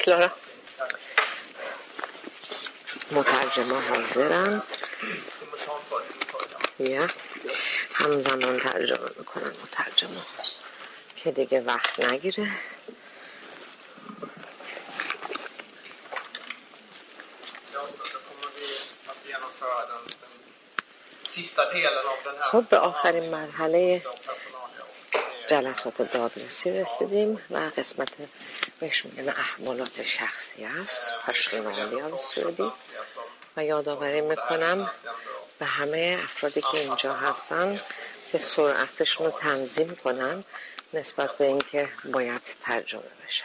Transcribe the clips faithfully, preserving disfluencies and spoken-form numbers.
کلارا مترجمه حاضرم. یا همزمان ترجمه میکنن مترجمه که دیگه وقت نگیره. خب به آخرین مرحله جلسات دادرسی رسیدیم و قسمت بهش میگن احوالات شخصی است، پرسونالی ها به سعودی، و یادآوری میکنم به همه افرادی که اینجا هستن که سرعتشون رو تنظیم کنن نسبت به اینکه باید ترجمه بشه.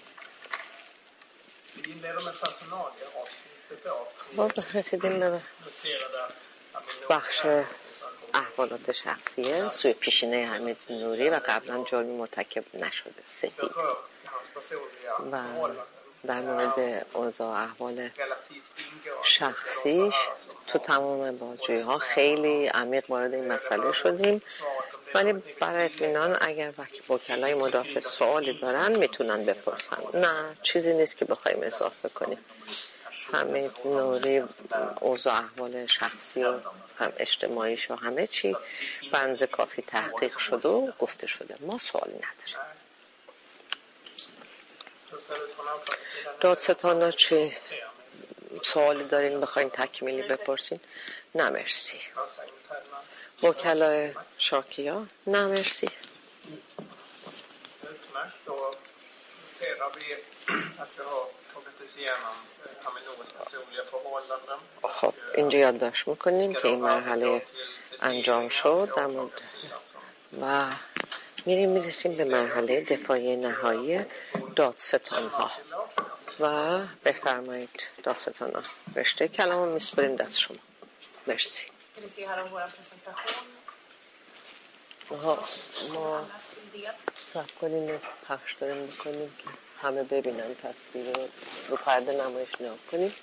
خب رسیدیم به بخش احوالات شخصیه سوی پیشینه حمید نوری و قبلا جرمی مرتکب نشده سپید و در مورد اوضاع احوال شخصیش تو تمام بازجویی ها خیلی عمیق وارد این مسئله شدیم، ولی برای اطمینان اگر وکلای مدافع سوالی دارن میتونن بپرسن. نه چیزی نیست که بخوایم اضافه کنیم. حمید نوری اوضاع احوال شخصی و هم اجتماعیش و همه چی بنز کافی تحقیق شده و گفته شده. ما سوالی نداریم. دادستانا چی سوالی دارین بخواین تکمیلی بپرسین؟ نه مرسی. وکلای شاکیا؟ نه مرسی. خب اینجا یادداشت میکنیم که این مرحله انجام شد در مورد و میریم میرسیم به مرحله دفاعی نهایی دادستان ها و بفرمایید دادستان ها رشته کلام رو میسپریم دست شما. مرسی. ها ما صبر کنیم پخش داریم بکنیم که همه ببینن تصویر رو رو پرده نمایش نام کنیم.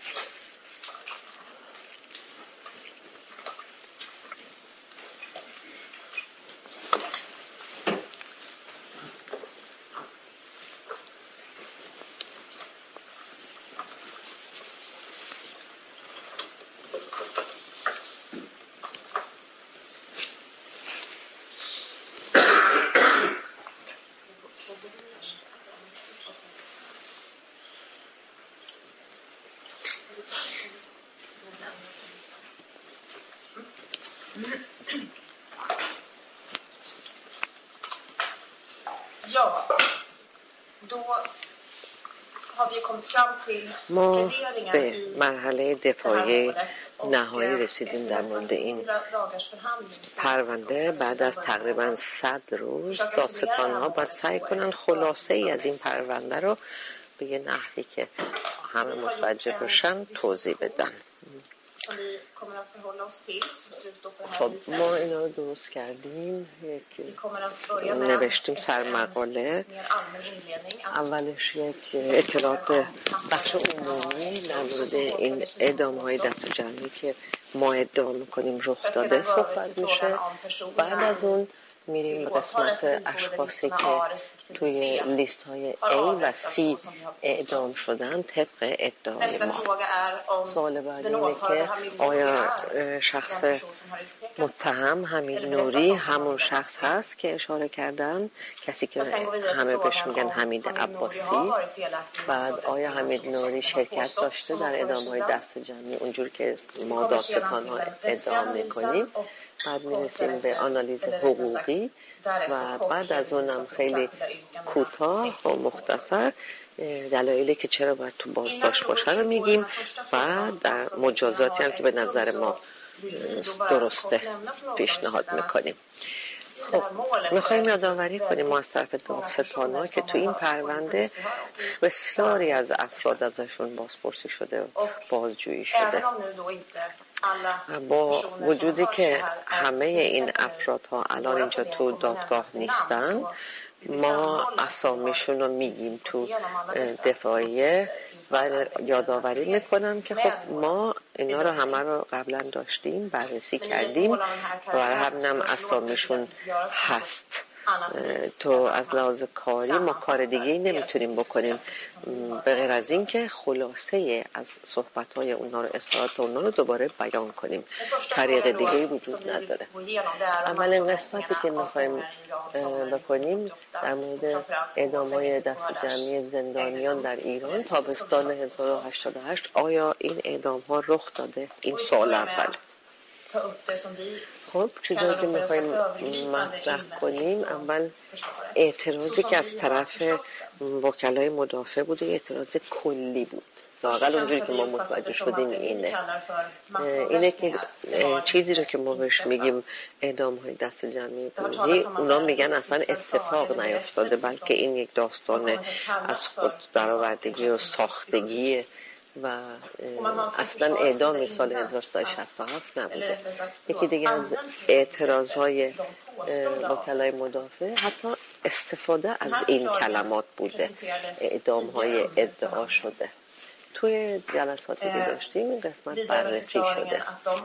ما به مرحله دفاعی نهایی رسیدیم در مورد این پرونده. بعد از تقریبا صد روز دادستان ها باید سعی کنن خلاصه ای از این پرونده رو به یه نحوی که همه متوجه بشن توضیح بدن. خب ما اینا رو درست کردیم، یک نوشتیم سرمقاله. اولش یک اطلاعات بخش عمومی در مورد این اعدام های دست جمعی که ما ادعا میکنیم رخ داده صحبت میشه. بعد از اون میریم به قسمت اشخاصی که توی لیست های A و C اعدام شدن طبق ادعای ما. سوال بعد اینه که آیا شخص متهم حمید نوری همون شخص هست که اشاره کردن، کسی که همه بهش میگن حمید عباسی؟ بعد آیا حمید نوری شرکت داشته در اعدام های دست جمعی اونجور که ما دادستان ها ادعا میکنیم؟ بعد میرسیم به آنالیز حقوقی و بعد از اونم خیلی کوتاه و مختصر دلایلی که چرا باید تو بازداشت باشه رو میگیم و در مجازاتی هم که به نظر ما درسته پیشنهاد میکنیم. خب میخوایم یادآوری کنیم ما از طرف دادستانا که تو این پرونده بسیاری از افراد ازشون بازپرسی شده و بازجویی شده. با وجودی که همه این افرادها الان اینجا تو دادگاه نیستن، ما اسامیشون رو میگیم تو دفاعیه و یادآوری میکنم که خب ما اینا رو همه رو قبلا داشتیم بررسی کردیم و همینم اسامیشون هست تو از لحاظ کاری ما کار دیگه ای نمیتونیم بکنیم به غیر از این که خلاصه از صحبت‌های اونا رو اصلاحات اونا رو دوباره بیان کنیم. طریق دیگه ای وجود نداره. اولین قسمتی که میخوایم بکنیم در مورد اعدام‌های دست جمعی زندانیان در ایران تابستان هزار و هشتصد و هشت. آیا این اعدام‌ها رخ داده؟ این سوال اول. خب چیزایی که میخوایم مطرح کنیم، اول اعتراضی که از طرف وکلای مدافع بوده، اعتراض کلی بود. لااقل اونجوری که ما متوجه شدیم اینه اینه که چیزی رو که ما بهش میگیم اعدام های دست جمعی گروهی، اونا میگن اصلا اتفاق نیفتاده، بلکه این یک داستان از خود درآوردگی و ساختگیه و اصلا اعدام سال هزار و سیصد و شصت و هفت نبوده. یکی دیگه از اعتراضهای وکلای مدافع حتی استفاده از این کلمات بوده، اعدام های ادعا شده. توی جلساتی که داشتیم این قسمت بررسی شده.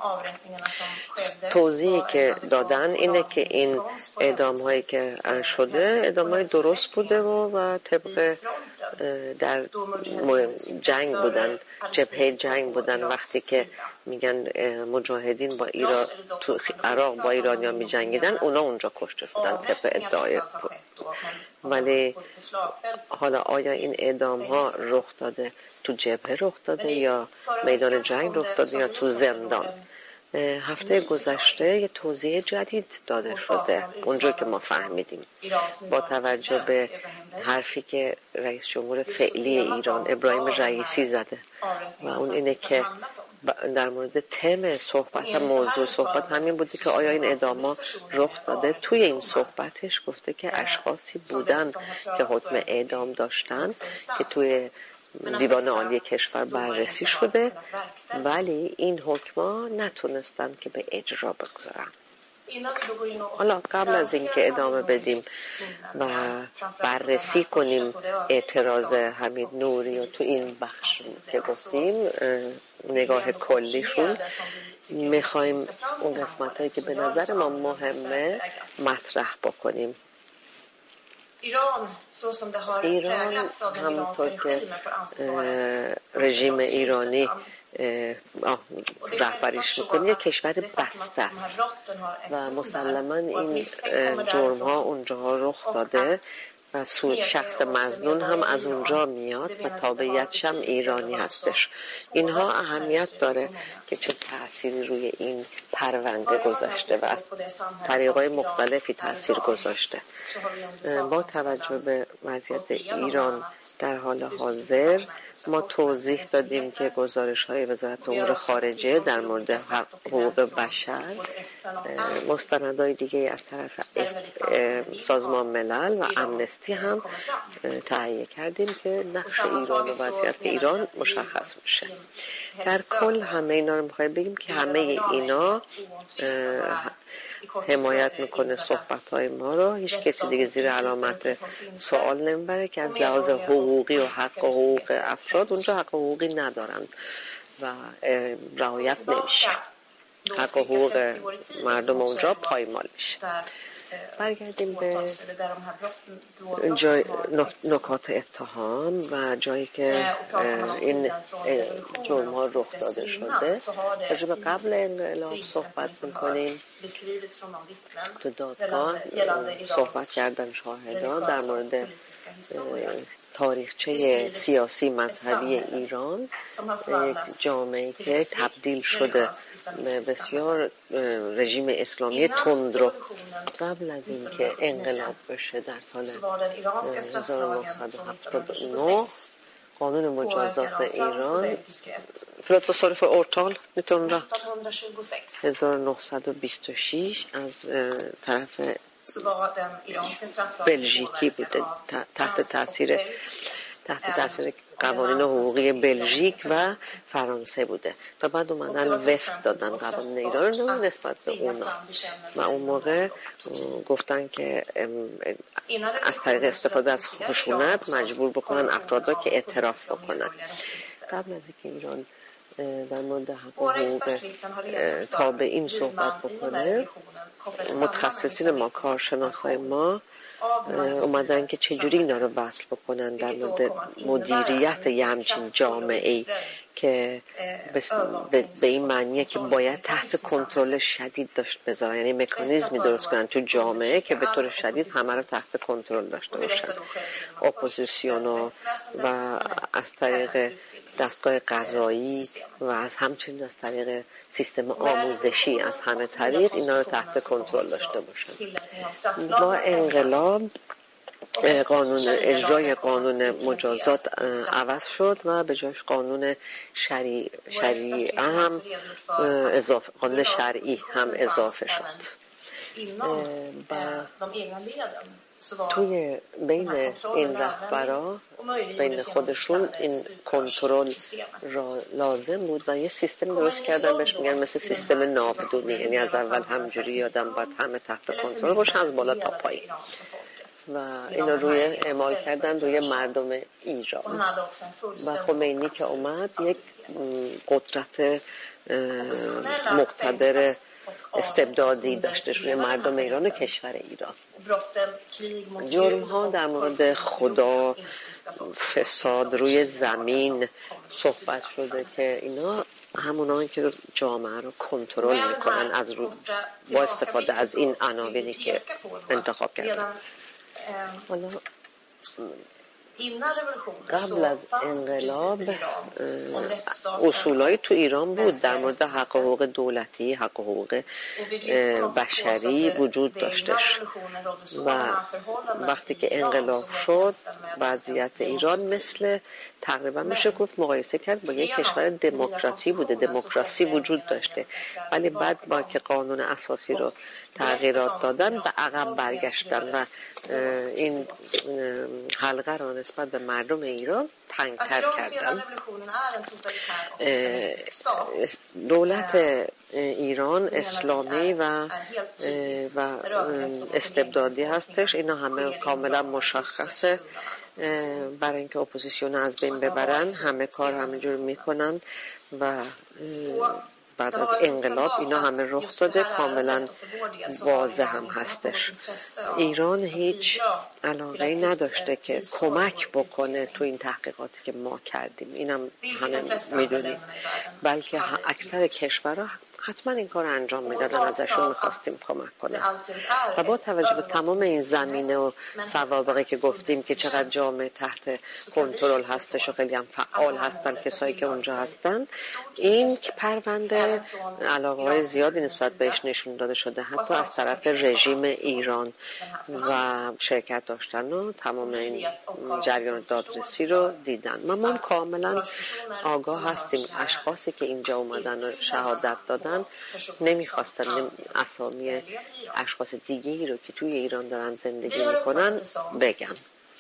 توضیحی که دادن اینه که این اعدام هایی که شده اعدام های درست بوده و, و طبق در جنگ بودن، جبهه جنگ بودن. وقتی که میگن مجاهدین با ایران تو عراق با ایرانیا می جنگیدن، اونا اونجا کشته شدن طبق ادعای بود. ولی حالا آیا این اعدام ها رخ داده تو جبهه رخ داده یا میدان جنگ رخ داده یا تو زندان؟ هفته گذشته یه توضیح جدید داده شده اونجا که ما فهمیدیم با توجه به حرفی که رئیس جمهور فعلی ایران ابراهیم رئیسی زده و اون اینه که در مورد تم صحبت هم موضوع صحبت همین بوده که آیا این اعدام‌ها رخ داده. توی این صحبتش گفته که اشخاصی بودن که حکم اعدام داشتن که توی دیوان عالی کشور بررسی شده، ولی این حکما نتونستن که به اجرا بگذارن. حالا قبل از اینکه ادامه بدیم و بررسی کنیم اعتراض حمید نوری و تو این بخش که گفتیم نگاه کلیشون، میخوایم اون قسمت هایی که به نظر ما مهمه مطرح بکنیم. ایران همونطور که رژیم ایرانی رهبریش میکنه یک کشور بسته است و مسلما این جرم ها اونجا رخ داده و سود شخص مظنون هم از اونجا میاد و تابعیتش هم ایرانی هستش. اینها اهمیت داره که چه تأثیری روی این پرونده گذاشته و از طریقای مختلفی تأثیر گذاشته. با توجه به وضعیت ایران در حال حاضر ما توضیح دادیم که گزارش های وزارت امور خارجه در مورد حقوق بشر، مستندهای دیگه از طرف سازمان ملل و امنستی هم تهیه کردیم که نقش ایران و وضعیت ایران مشخص میشه. در کل همه اینا رو میخوایم بگیم که همه اینا حمایت میکنه صحبت های ما رو. هیچ کسی دیگه زیر علامت سوال نمیبره که از لحاظ حقوقی و حق و حقوق افراد اونجا حق و حقوقی ندارن و رعایت نمیشه. حق و حقوق مردم اونجا پایمال میشه. برگردیم به جای نکات اتهام و جایی که این جرم ها رخ داده شده. راجع به قبل انقلاب صحبت میکنیم. تو دادگاه صحبت کردن شاهدان در مورد تاریخچه سیاسی مذهبی ایران، یک جامعه که تبدیل شده بسیار رژیم اسلامی تندرو. قبل از اینکه انقلاب بشه در سال هزار و نهصد و هفتاد و نه قانون مجازات ایران فرات بصرف اورتال هزار و نهصد و بیست و شش از طرف بلژیکی بوده، تحت تاثیر تحت تاثیر قوانین حقوقی بلژیک و فرانسه بوده و بعد اومدن وفق دادن قوانین ایران رو نسبت به اونا و اون موقع گفتن که از طریق استفاده از خشونت مجبور بکنن افراد که اعتراف بکنن. قبل از اینکه ایران در مورد حق و حقوق تابعین صحبت بکنه، متخصصین ما، کارشناسای ما اومدن که چجوری اینا رو وصل بکنن در مورد مدیریت یه همچین جامعه‌ای که به این معنیه که باید تحت کنترل شدید داشت بذارن، یعنی مکانیزمی درست کنن تو جامعه که به طور شدید همه رو تحت کنترل داشته باشن. اپوزیسیون و از طریق دستگاه قضایی و از همچنین از طریق سیستم آموزشی از همه طریق اینا رو تحت کنترل داشته باشن. با انقلاب قانون اجرای قانون مجازات عوض شد و به جایش قانون شریع شریعه هم اضافه قانون شرعی هم اضافه شد. و توی بین این رهبرا بین خودشون این کنترل را لازم بود و یه سیستم درست کردن بهش میگن مثل سیستم ناودونی، یعنی از اول همجوری آدم باید همه تحت کنترل باشن از بالا تا پایین و اینا روی اعمال کردن روی مردم ایران. و خمینی که اومد یک قدرت مقتدر استبدادی داشتش روی مردم ایران و کشور ایران. جرم ها در مورد خدا، فساد روی زمین صحبت شده که اینا همونایی که جامعه رو کنترل میکنن از رو با استفاده از این عناوینی که انتخاب کردن. حالا قبل از انقلاب اصولایی تو ایران بود در مورد حق حقوق دولتی، حق حقوق بشری وجود داشتش و وقتی که انقلاب شد وضعیت ایران مثل تقریبا میشه گفت مقایسه کرد با یک کشور دموکراسی بوده، دموکراسی وجود داشته، ولی بعد با که قانون اساسی رو تغییرات دادن و عقب برگشتن و این حلقه رو نسبت به مردم ایران تنگتر کردن. دولت ایران اسلامی و و استبدادی هستش، اینا همه کاملا مشخصه. برای اینکه اپوزیسیون از بین ببرن همه کار همینجور میکنن و بعد از انقلاب اینا همه رخ داده، کاملا واضح هم هستش. ایران هیچ علاقه‌ای نداشته که کمک بکنه تو این تحقیقاتی که ما کردیم، اینم همه میدونیم، بلکه اکثر کشورها حتما این کار انجام میدادن، ازشون میخواستیم کمک کنن. و با توجه به تمام این زمینه و سوابقی که گفتیم که چقدر جامعه تحت کنترل هستش و خیلی هم فعال هستن کسایی که اونجا هستن، این پرونده علاقه های زیادی نسبت بهش نشون داده شده، حتی از طرف رژیم ایران و شرکت داشتن و تمام این جریان دادرسی رو دیدن. ما ما کاملا آگاه هستیم اشخاصی که اینجا اومدن و شهادت دادن نمیخواستن اسامی اشخاص دیگه‌ای رو که توی ایران دارن زندگی میکنن بگم.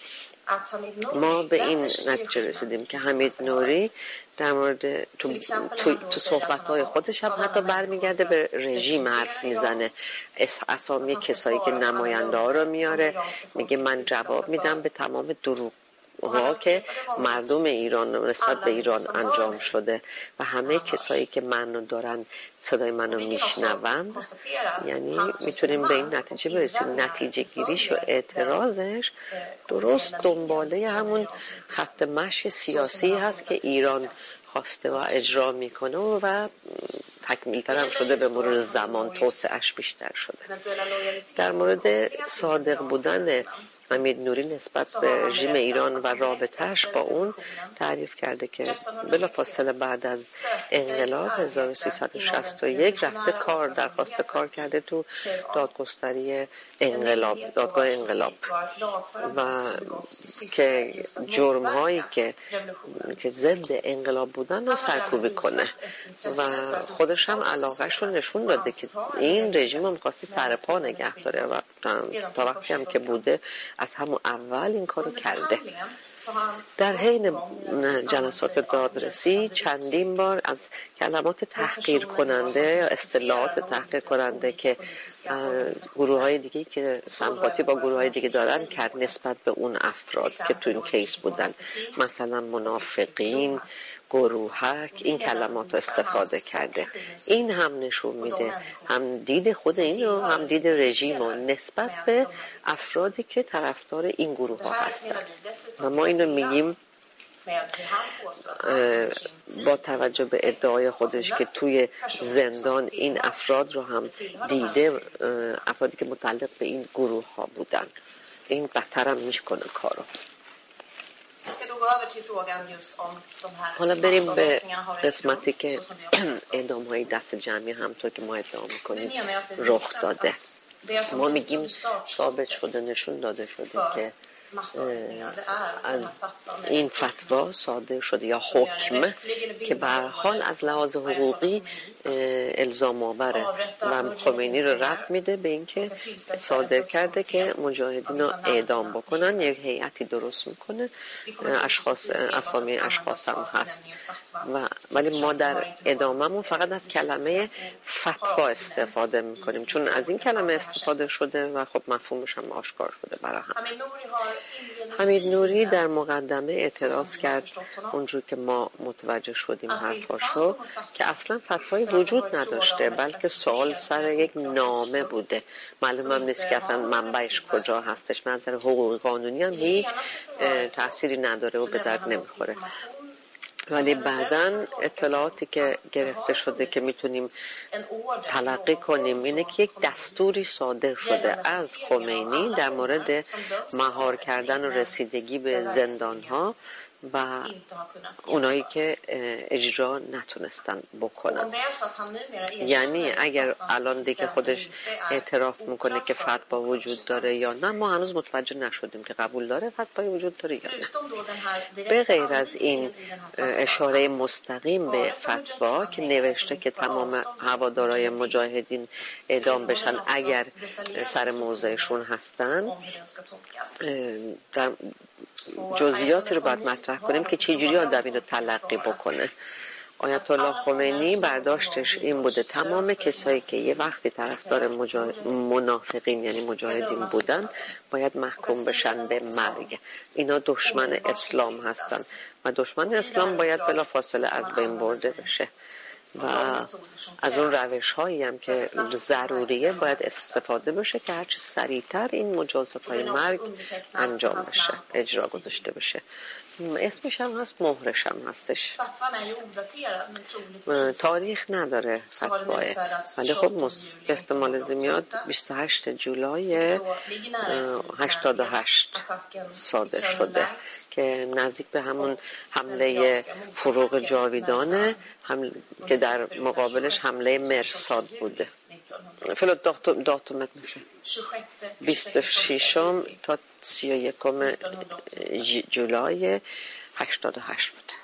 ما به این نتیجه رسیدیم که حمید نوری در مورد تو, تو, تو صحبت‌های خودش هم حتی برمیگرده به رژیم حرف میزنه، اسامی کسایی که نماینده ها رو میاره، میگه من جواب میدم به تمام دروغ ها که مردم ایران نسبت به ایران انجام شده و همه کسایی که منو دارن صدای منو میشنون. یعنی میتونیم به این نتیجه برسیم نتیجه گیریش و اعتراضش درست دنباله همون خط مشی سیاسی هست که ایران خواسته و اجرا میکنه و تکمیل‌تر هم شده، به مرور زمان توسعه‌اش بیشتر شده. در مورد صادق بودن حمید نوری نسبت به رژیم ایران و رابطهش با اون تعریف کرده که بلافاصله بعد از انقلاب هزار و سیصد و شصت و یک رفته کار درخواست کار کرده تو دادگستری انقلاب، دادگاه انقلاب، و که جرم هایی که که ضد انقلاب بودن رو سرکوبی کنه و خودش هم علاقهش رو نشون داده که این رژیم هم خواسته سر پا نگه داره و تا وقتی هم که بوده از همون اول این کارو کرده. در حین جلسات دادرسی چندین بار از کلمات تحقیر کننده یا اصطلاحات تحقیر کننده که گروه های دیگه که سمپاتی با گروه های دیگه دارن کرد نسبت به اون افراد که تو این کیس بودن، مثلا منافقین، گروهک این کلمات استفاده کرده. این هم نشون میده هم دید خود این و هم دید رژیم و نسبت به افرادی که طرفدار این گروه ها هستن. و ما اینو میگیم با توجه به ادعای خودش که توی زندان این افراد رو هم دیده، افرادی که متعلق به این گروه ها بودن. این بدتر هم میکنه کارو. حالا بریم به قسمتی که اعدام های دست جمعی همطور که ما ادعا میکنیم رخ داده. ما میگیم ثابت شده، نشون داده شده که این فتوا صادر شده یا حکم که به هر حال از لحاظ حقوقی الزام آوره و خمینی رو رد میده به اینکه صادر کرده که مجاهدین رو اعدام بکنن. یک هیئتی درست میکنه، اشخاص، اسامی اشخاص هم هست و ولی ما در ادامه‌مون فقط از کلمه فتوا استفاده میکنیم چون از این کلمه استفاده شده و خب مفهومش هم آشکار شده برای هم. حمید نوری در مقدمه اعتراض کرد اونجور که ما متوجه شدیم حرفاشو که اصلا فتوایی وجود نداشته بلکه سوال سر یک نامه بوده. معلوم هم نیست که اصلا منبعش کجا هستش. منظر حقوقی قانونی هم هیچ تأثیری نداره و به درد نمیخوره. ولی بعداً اطلاعاتی که گرفته شده که میتونیم تلقی کنیم اینه که یک دستوری صادر شده از خمینی در مورد مهار کردن و رسیدگی به زندانها و اونایی که اجرا نتونستن بکنن. یعنی اگر الان دیگه خودش اعتراف میکنه که فتوا وجود داره یا نه، ما هنوز متوجه نشدیم که قبول داره فتوایی وجود داره یا نه. به غیر از این اشاره مستقیم به فتوا که نوشته که تمام هوادارهای مجاهدین اعدام بشن اگر سر موضعشون هستن، در جزئیاتی رو باید مطرح کنیم که چجوری آدم اینو تلقی بکنه. آیت الله خمینی برداشتش این بوده تمام کسایی که یه وقتی طرفدار مجا... منافقین یعنی مجاهدین بودن باید محکوم بشن به مرگ. اینا دشمن اسلام هستن و دشمن اسلام باید بلا فاصله از بین برده بشه و از اون روش هایی هم که ضروریه باید استفاده بشه که هرچی سریعتر این مجازات های مرگ انجام بشه، اجرا گذاشته بشه. اسمش هم هست، مهرش هم هستش. تاریخ نداره فتواه ولی خب احتمال زیاد بیست و هشتم جولای هشتاد و هشت صادر شده که نزدیک به همون حمله فروغ جاویدانه هم... که در مقابلش حمله مرصاد بوده. فلوت داتومت میشه بیست و ششم تا سی و یکم جولای هشتاد و هشت بوده.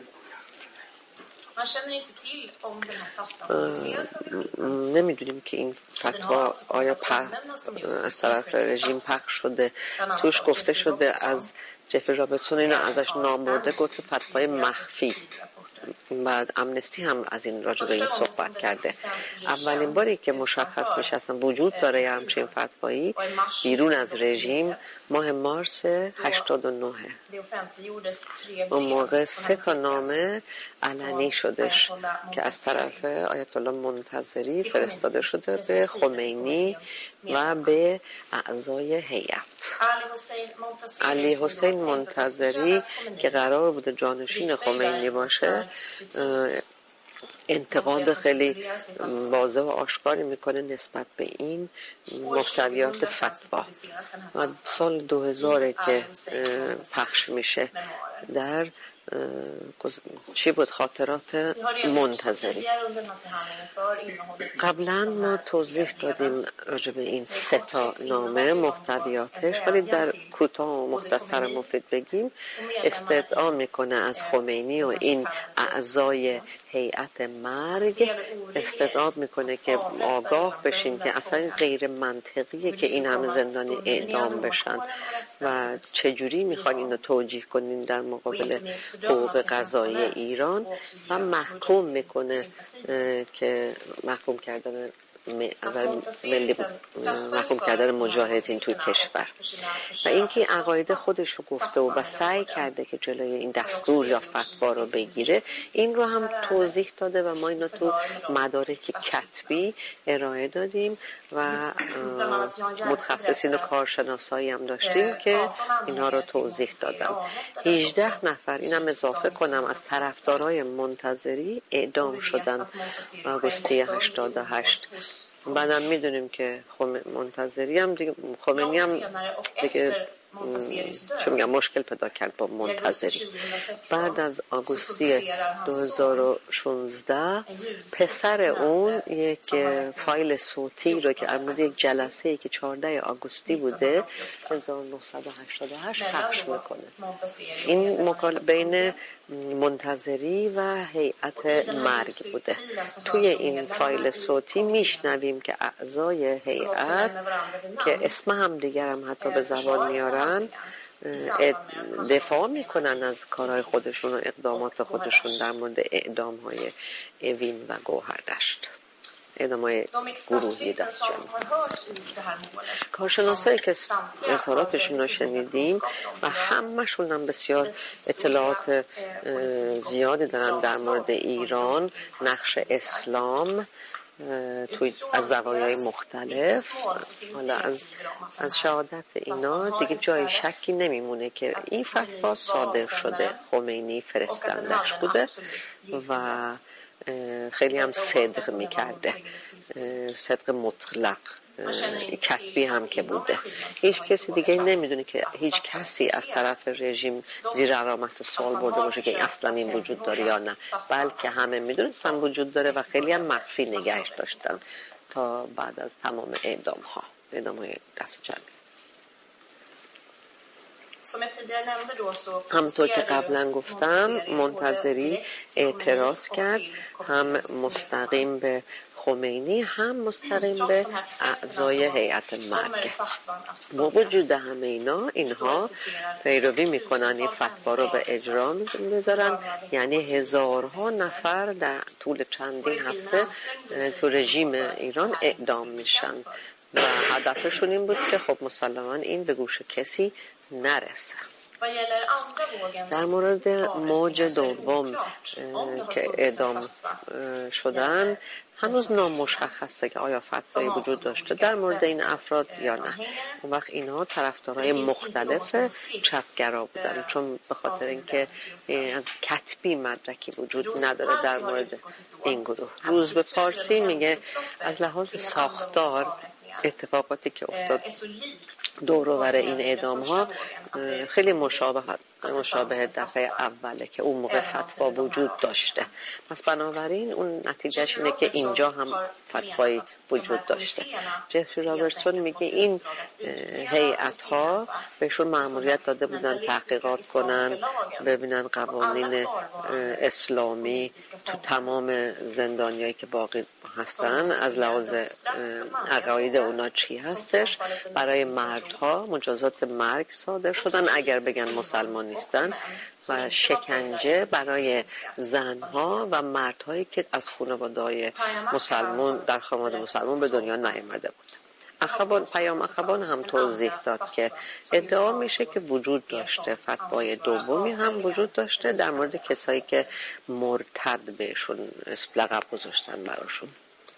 نمیدونیم که این فتوا آیا از طرف رژیم پخش شده. توش گفته شده از جفری رابرتسون اینو ازش نام برده، گفته فتوای مخفی. بعد امنستی هم از این راجع به این صحبت کرده. اولین باری که مشخص میشه اصلا وجود داره همچین فتوایی بیرون از رژیم ماه مارس هشتاد و نه. اون موقع سه تا نامه علنی شدش که از طرف آیت الله منتظری فرستاده شده به خمینی و به اعضای هیئت. علی حسین منتظری که قرار بوده جانشین خمینی باشه انتقاد خیلی واضح و آشکاری میکنه نسبت به این محتویات فتوا. و سال دو هزار که پخش میشه در چی بود؟ خاطرات منتظری. قبلا ما توضیح دادیم راجع به این سه تا نامه محتویاتش، ولی در کوتاه و مختصر مفید بگیم استدعا میکنه از خمینی و این اعضای هیئت مرگ، استدعا میکنه که آگاه بشین که اصلا غیر منطقیه که این همه زندانی اعدام بشن و چجوری میخوان اینو توجیه کنین در مقابل حقوق قضایی ایران و محکوم میکنه که محکوم کردن از ملی محکوم کردن مجاهدین توی کشور و اینکه عقاید خودش رو گفته و, و سعی کرده که جلوی این دستور یا فتوا رو بگیره، این رو هم توضیح داده و ما اینو تو مدارک کتبی ارائه دادیم و متخصصین و کارشناسایی هم داشتیم که اینا رو توضیح دادن. هجده نفر، اینم اضافه کنم، از طرفدارای منتظری اعدام شدن آگوستی هشتاد و هشت. بعدم میدونیم که منتظری هم دیگه، خمینی هم دیگه چون میگم مشکل پیدا کرد با منتظری. بعد از آگوستی دو هزار و شانزده پسر اون یک فایل صوتی رو که از یک جلسه که چهارده آگوستی بوده هزار و نهصد و هشتاد و هشت پخش میکنه. این مکالمه بین منتظری و هیئت مرگ بوده. توی این فایل صوتی میشنویم که اعضای هیئت که اسم هم دیگر هم حتی به زبان میارن دفاع میکنن از کارهای خودشون و اقدامات خودشون در مورد اعدام های اوین و گوهردشت، اعدام های گروهی دست جمعی. کارشناسایی که اظهاراتشون رو شنیدیم و همه‌شون هم بسیار اطلاعات زیادی دارن در مورد ایران، نقش اسلام توی از زوایای مختلف. حالا از از شهادت اینا دیگه جای شکی نمیمونه که این فتوا صادر شده، خمینی فرستندش بوده و خیلی هم صدق میکرده، صدق مطلق، کتبی هم که بوده. هیچ کسی دیگه نمیدونه که هیچ کسی از طرف رژیم زیر علامت سوال برده باشه که اصلا این وجود داره یا نه، بلکه همه میدونستن وجود داره و خیلی هم مخفی نگهش داشتن تا بعد از تمام اعدام ها، اعدام های دست جمعی. همطور که قبلا گفتم منتظری اعتراض کرد، هم مستقیم به خمینی هم مستقیم به اعضای هیئت مرگ. با وجود همه اینا، اینها پیروی میکنن این فتوا رو به اجرا میذارن، یعنی هزارها نفر در طول چندین هفته تو رژیم ایران اعدام میشن و هدفشون این بود که خب مسلماً این به گوش کسی نرسه. در مورد موج دوم که اعدام شدن هنوز نامشخصه که آیا فتوایی وجود داشته در مورد این افراد یا نه. اون وقت اینها طرفدارای مختلف چپگرا بودن، چون به خاطر اینکه از کتبی مدرکی وجود نداره در مورد این گروه. روز به پارسی میگه از لحاظ ساختار اتفاقاتی که افتاد دور و بر این اعدام ها خیلی مشابه مشابه دفعه اوله که اون موقع فتوا وجود داشته. پس بنابراین اون نتیجهش اینه که اینجا هم فتوایی وجود داشته. جفری رابرتسون میگه این هیئت ها بهشون مأموریت داده بودن تحقیقات کنن، ببینن قوانین اسلامی تو تمام زندانیایی که باقی هستن از لحاظ عقاید اونا چی هستش. برای مردها مجازات مرگ صادر شدن اگر بگن مسلمان نیستن و شکنجه برای زنها و مردهایی که از خانواده‌های مسلمان در خانواده مسلمان به دنیا نیامده بود. اخبان پیام اخبان هم توضیح داد که ادعا میشه که وجود داشته فتوای دومی هم وجود داشته در مورد کسایی که مرتد بهشون لقب گذاشتن براشون.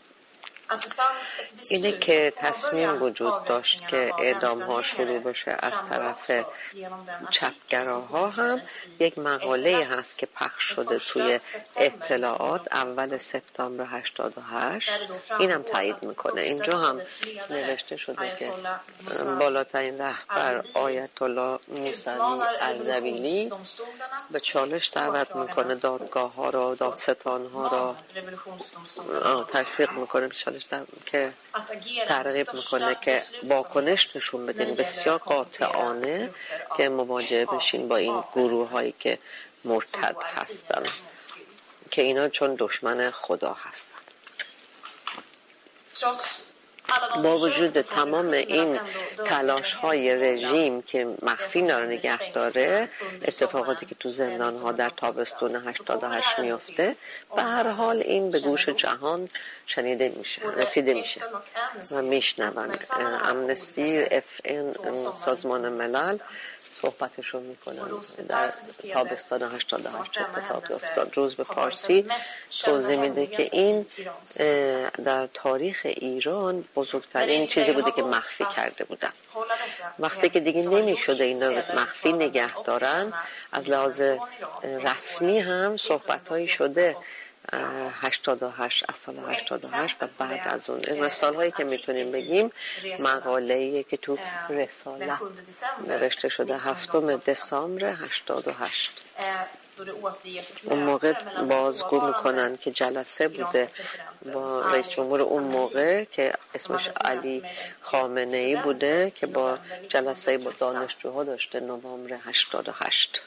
اینه که تصمیم وجود داشت که اعدام ها شروع بشه از طرف چپگراها هم یک مقاله هست که پخش شده توی اطلاعات اول سپتامبر هشتاد و هشت. اینم تایید میکنه. اینجا هم نوشته شده که بالاترین رهبر آیت الله موسوی اردبیلی به چالش دعوت میکنه دادگاه ها را، دادستان ها را تشویق میکنه که ترغیب میکنه که واکنش نشون بدین بسیار قاطعانه که مواجه بشین با این گروه هایی که مرتد هستن، که اینا چون دشمن خدا هستن. با وجود تمام این تلاش های رژیم که مخفی اینا رو نگه داره، اتفاقاتی که تو زندان ها در تابستون هشتاد و هشت میفته، به هر حال این به گوش جهان شنیده میشه، رسیده میشه و میشنون. امنستی اف این سازمان ملل صحبتشون میکنن در تابستان هشتاد و هشت اتفاقی افتاد. روز به فارسی توضیح میده که این در تاریخ ایران بزرگترین چیزی بوده که مخفی کرده بودن. وقتی که دیگه نمیشده اینا مخفی نگه دارن، از لحاظ رسمی هم صحبتهایی شده هشتاد و هشت، از سال هشتاد و هشت و بعد از اون. مثال هایی که میتونیم بگیم مقاله‌ای که تو رساله نوشته شده هفتم دسامبر هشتاد و هشت. اون موقع بازگو میکنن که جلسه بوده با رئیس جمهور اون موقع که اسمش علی خامنه ای بوده که با جلسه با دانشجوها داشته نوامبر هشتاد و هشت.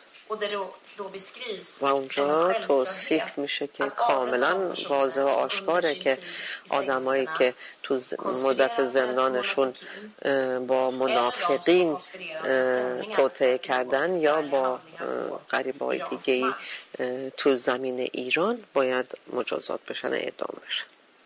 و اونجا توصیف میشه که کاملا واضح و آشکاره که آدمایی که تو مدت زندانشون با منافقین توطئه کردن یا با غریبه‌های دیگه‌ای تو زمین ایران باید مجازات بشن، اعدام بشن.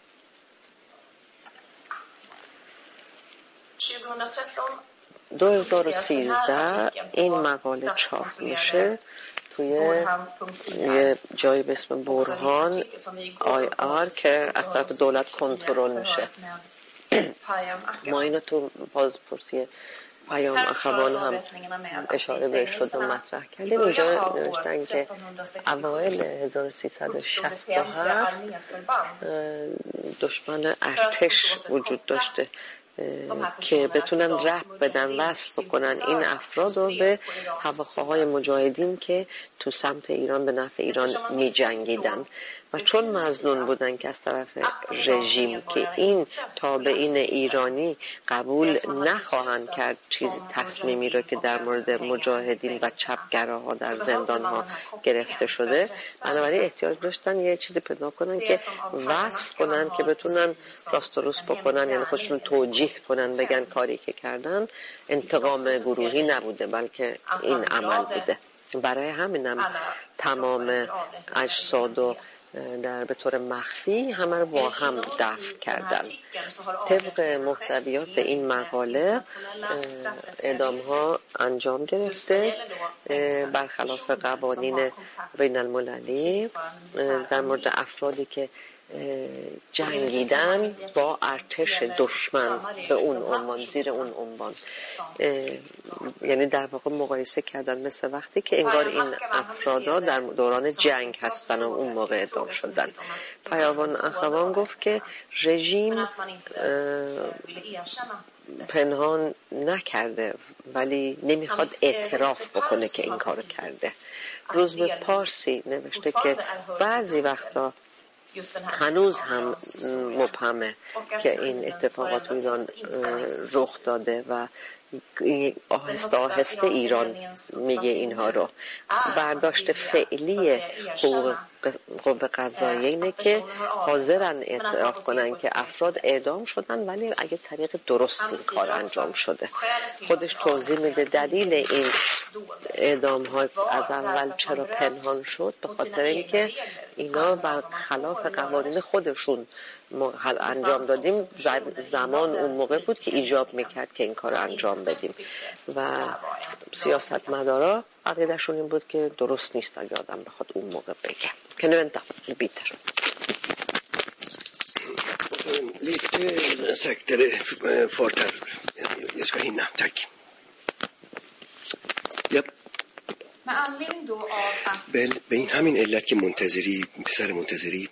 دو هزار و سیزده این مقاله چاپ میشه توی یه جایی به اسم برهان آی آر که از طرف دولت کنترل میشه. ما اینو تو بازپرسی پیام اخوان هم اشاره بهش شد و مطرح کردیم. اینجا نوشتن که اوایل هزار و سیصد و شصت و هفت دشمن ارتش وجود داشته که بتونن ربط بدن، وصل بکنن این افراد رو به هواخواهای مجاهدین که تو سمت ایران به نفع ایران می جنگیدن و چون مظنون بودن که از طرف رژیم که این تابعین ایرانی قبول نخواهند کرد چیز تصمیمی رو که در مورد مجاهدین و چپگراها در زندان ها گرفته شده، بنابراین احتیاج داشتن یه چیزی پیدا کنن که وصل کنن که بتونن راست و روست بکنن، یعنی خودشون توجیه کنن، بگن کاری که کردن انتقام گروهی نبوده بلکه این عمل بوده. برای همینم تمام اجساد و در به طور مخفی همه رو با هم دفن کردن. طبق محتویات این مقاله اعدام ها انجام گرفته برخلاف قوانین بین المللی در مورد افرادی که جنگیدن با ارتش دشمن به اون عنوان، زیر اون عنوان، یعنی در واقع مقایسه کردن مثل وقتی که انگار این افرادا در دوران جنگ هستن و اون موقع اعدام شدن. پیاوان اخوان گفت که رژیم پنهان نکرده ولی نمیخواد اعتراف بکنه که این کارو کرده. روز به پارسی نوشته که بعضی وقتا هنوز هم مبهمه که این اتفاقات ایران رخ داده و آهسته آهسته ایران میگه اینها رو. برداشت فعلی قوه قضاییه اینه که حاضرن اعتراف کنن که افراد اعدام شدن ولی اگه طریق درست این کار انجام شده. خودش توضیح میده دلیل این اعدام ها از اول چرا پنهان شد، به خاطر اینکه اینا برخلاف قوانین خودشون انجام دادیم. زمان اون موقع بود که ایجاب میکرد که این کار انجام بدیم و سیاستمدارا عقیدهشون این بود که درست نیست اگه آدم بخواد اون موقع بگه. Kan du vänta lite? Lite saktare fart här. Jag ska hinna, tack. Japp. med anledning då av att väl به این همین علت که منتظری پسر منتظری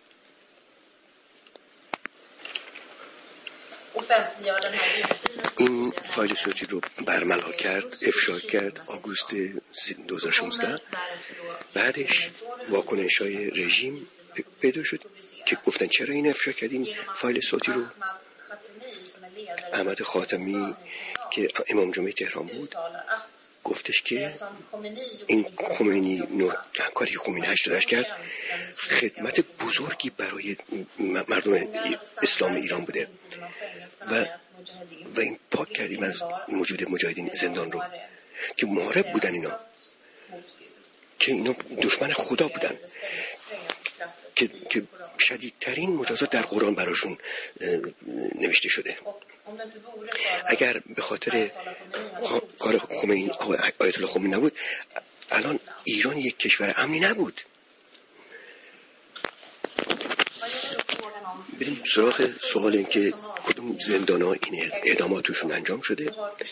این فایل صوتی رو برملا کرد، افشا کرد آگوست دو هزار و شانزده. بعدش واکنش های رژیم پیدا شد که گفتن چرا این افشا کردین فایل صوتی رو. احمد خاتمی که امام جمعه تهران بود گفتش که این خمینی کاری که خمینی هشتادش کرد خدمت بزرگی برای مردم اسلام ایران بوده و و این پاک کردیم از موجود مجاهدین زندان رو که محارب بودن، اینا که اینا دشمن خدا بودن، که که شدیدترین مجازات در قرآن براشون نوشته شده. اگر به خاطر کار خمینی آیت الله خمینی نبود الان ایران یک کشور امنی نبود. بریم سراغ سوال این که کدوم زندان ها این اعداماتشون انجام شده.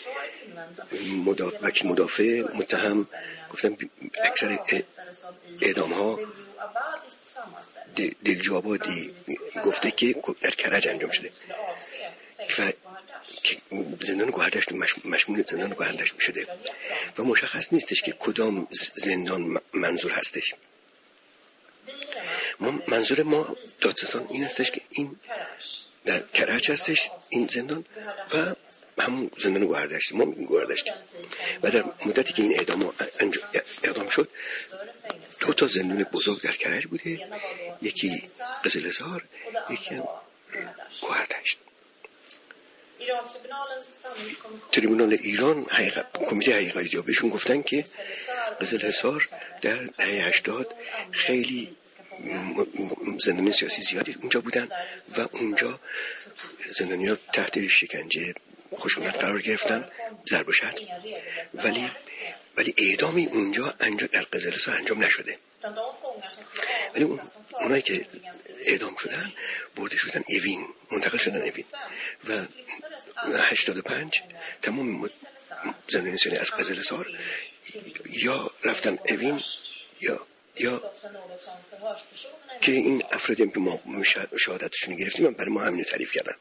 مدافع وکیل مدافع متهم گفتن اکثر اعدام ها دلجو آبادی گفته که در کرج انجام شده و که زندان گوهردشت مشمول زندان گوهردشت شده و مشخص نیستش که کدام زندان منظور هستش. ما منظور ما دادستان این هستش که این در کرج هستش این زندان و همون زندان گوهردشت، ما میگیم گوهردشت. و در مدتی که این اعدام اعدام شد دو تا زندان بزرگ در کرج بوده، یکی قزلزار، یکی گوهردشت. تریبونال ایران حقیقت کمیته حقیقت یابیشون گفتن که قزلحصار در دهه هشتاد خیلی زندانی سیاسی زیادی اونجا بودن و اونجا زندانی‌ها تحت شکنجه خشونت قرار گرفتن، ضرب و شتم، ولی ولی اعدامی اونجا انجام در قزلحصار انجام نشده. ولی اون اونایی که اعدام شدن برده شدن اوین، منتقل شدن اوین و هشتاد و پنج تمام زندانی سیاسی از قزلحصار یا رفتن اوین یا یا که این افرادی که ما شهادتشون گرفتیم برای ما همین تعریف کردن.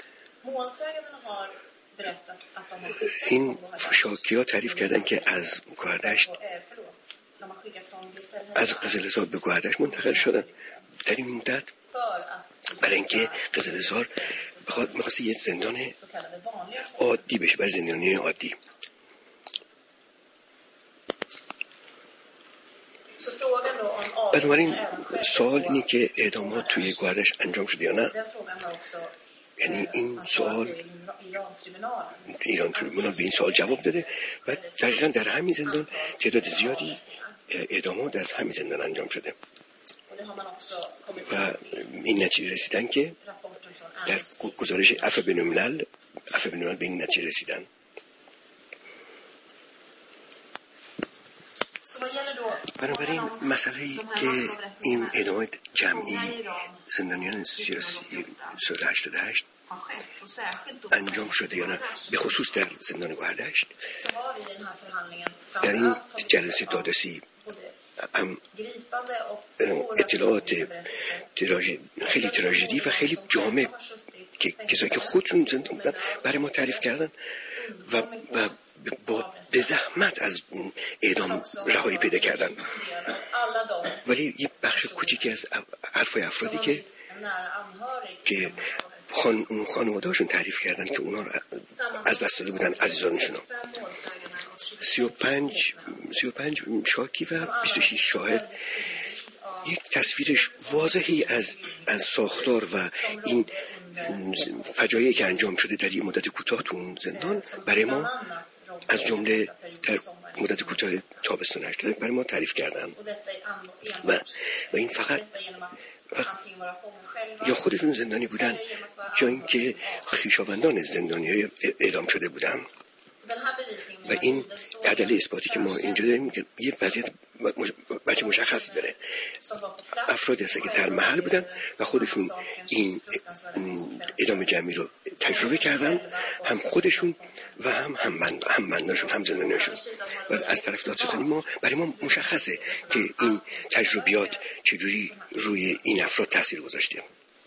این شاکی ها تعریف کردن که از گوهردشت از قزلحصار به گوهردشت منتقل شدن در این مدت برای اینکه قزلحصار میخواست یه زندان عادی بشه برای زندانی عادی. بنابراین سوال اینه که اعدامات توی گوهردشت انجام شده یا نه. یعنی این سوال ایران تریبونال به این سوال جواب داده و دقیقا در همین زندان تعداد زیادی اعدامات از همین زندان انجام شده و این نتیجه رسیدن که در گزارش عفو بین‌الملل عفو بین‌الملل به این نتیجه رسیدن. بنابراین مسئله که این اعدامات جمعی زندانیان سیاسی سال هشتاد و هشت انجام شده یا نه، به خصوص در زندان گوهردشت، در این جلسه دادرسی هم اطلاعات خیلی تراژدی و خیلی جامع که کسایی که خودشون زندان بودن برای ما تعریف کردن و, و با به زحمت از اعدام رهایی پیدا کردن. ولی یه بخش کوچیکی از حرفای افرادی که که خان خانواده‌هاشون تعریف کردن که اونا از دست داده بودن عزیزانشون. سی و پنج سی و پنج شاکی و بیست و شش شاهد یک تصویرش واضحی از از ساختار و این فجایعی که انجام شده در این مدت کوتاه تو اون زندان برای ما، از جمله در مدت کوتاه تابستان هشتاد برای ما تعریف کردن و و این فقط یا خودشون زندانی بودن یا اینکه خویشاوندان زندانی‌های اعدام شده بودن. و این عدل اثباتی که ما اینجا داریم که یه وضعیت بچه مشخصی داره. افرادی هستن که در محل بودن و خودشون این اعدام جمعی رو تجربه کردن، هم خودشون و هم هم هم بنداشون هم زندانیاشون. و از طرف دادستانی ما برای ما مشخصه که این تجربیات چجوری روی این افراد تاثیر گذاشته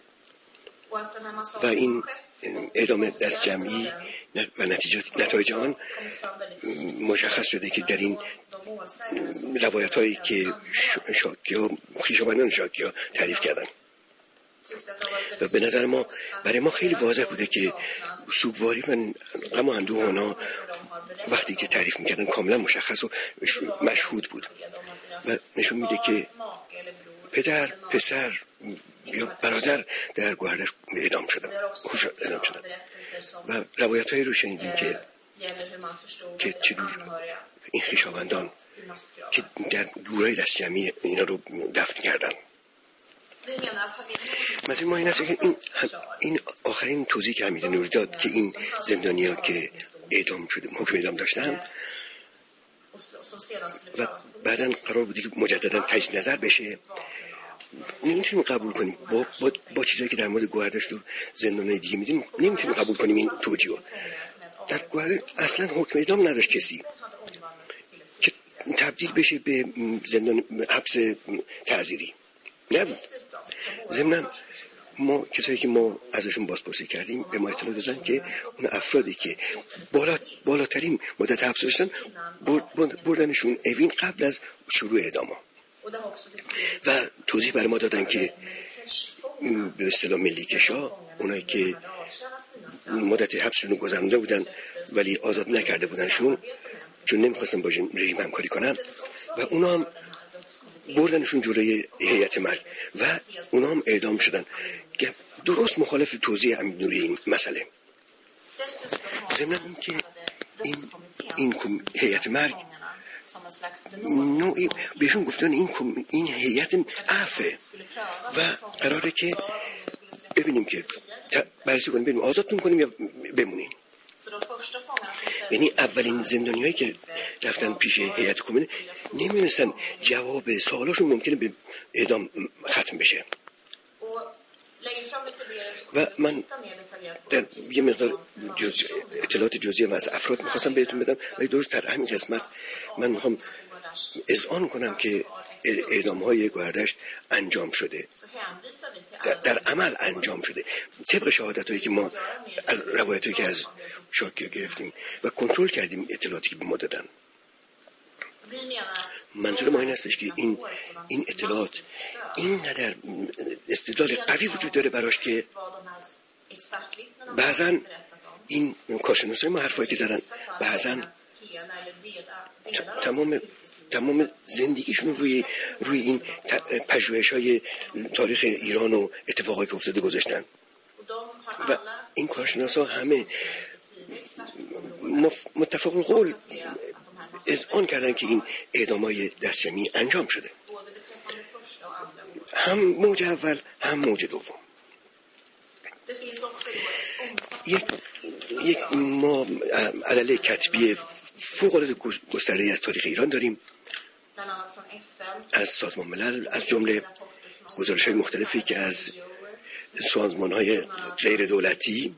و این اعدام دست جمعی و نتایج آن مشخص شده که در این روایت هایی که شاکی ها خویشاوندان شاکی ها تعریف کردن. و به نظر ما برای ما خیلی واضح بوده که سوگواری و غم و اندوه اونا وقتی که تعریف میکردن کاملا مشخص و مشهود بود و نشون میده که پدر، پسر یا برادر در گوهردش اعدام شدن خوش اعدام شدن و روایت های رو شنیدیم که که چجور این خویشاوندان که در گورای دست جمعی اینا رو دفن کردن. مثلا ما این هست که این, این آخرین توضیح که حمید نوری داد که این زندانیا که اعدام شده حکم اعدام داشتن و بعداً قرار بودی که مجددا تجدید نظر بشه، نمیتونیم قبول کنیم با, با, با چیزایی که در مورد گوهردشت و زندانهای دیگه میدیم نمیتونیم قبول کنیم این توجیه. در گوهردشت اصلا حکم اعدام نداشت کسی که تبدیل بشه به زندان حبس تعزیری نبود. ضمن ما کسایی که ما ازشون بازپرسی کردیم به ما اطلاع دادن که اون افرادی که بالا بالاترین مدت حبس داشتن بردنشون اوین قبل از شروع اعدام و توضیح برای ما دادن که به اصطلاح ملی کشا اونایی که مدت حبسشون گذرانده بودن ولی آزاد نکرده بودنشون چون نمیخواستن با رژیم همکاری کنن و اونا هم بردنشون جلوی هیئت مرگ و اونا هم اعدام شدن که درست مخالف توضیح حمید نوری این مسئله. ضمن این که این این هیئت مرگ نوعی بهشون گفتن این این هیئت عفه و قراره که ببینیم که بررسی کنیم ببینیم آزادتون کنیم یا بمونین. یعنی اولین زندانیایی که رفتن پیش هیئت کمیته نمی‌دونستن جواب سوالاشون ممکنه به اعدام ختم بشه و من در یه مقدار جز... اطلاعات جزئی از افراد میخواستم بهتون بدم ولی درست در همین قسمت من میخوام اذعان کنم که اعدام های گوهردشت انجام شده در, در عمل انجام شده طبق شهادت هایی که ما از روایت هایی که از شاکی گرفتیم و کنترل کردیم اطلاعاتی که به ما دادن. منظور ما این هستش که این این اطلاعات اینقدر استدلال قوی وجود داره براش که بعضا این کارشناسای ما حرفایی که زدن بعضا تمام تمام زندگیشون روی روی این پژوهش‌های تاریخ ایران و اتفاقایی که افتاده گذاشتن و این کارشناسا همه متفق القول اذعان کردن که این اعدام‌های دستجمعی انجام شده، هم موج اول هم موج دوم. یک یک ما عدله کتبی فوق‌العاده گسترده از تاریخ ایران داریم از سازمان ملل، از جمله گزارش‌های مختلفی که از سازمان‌های غیر دولتی،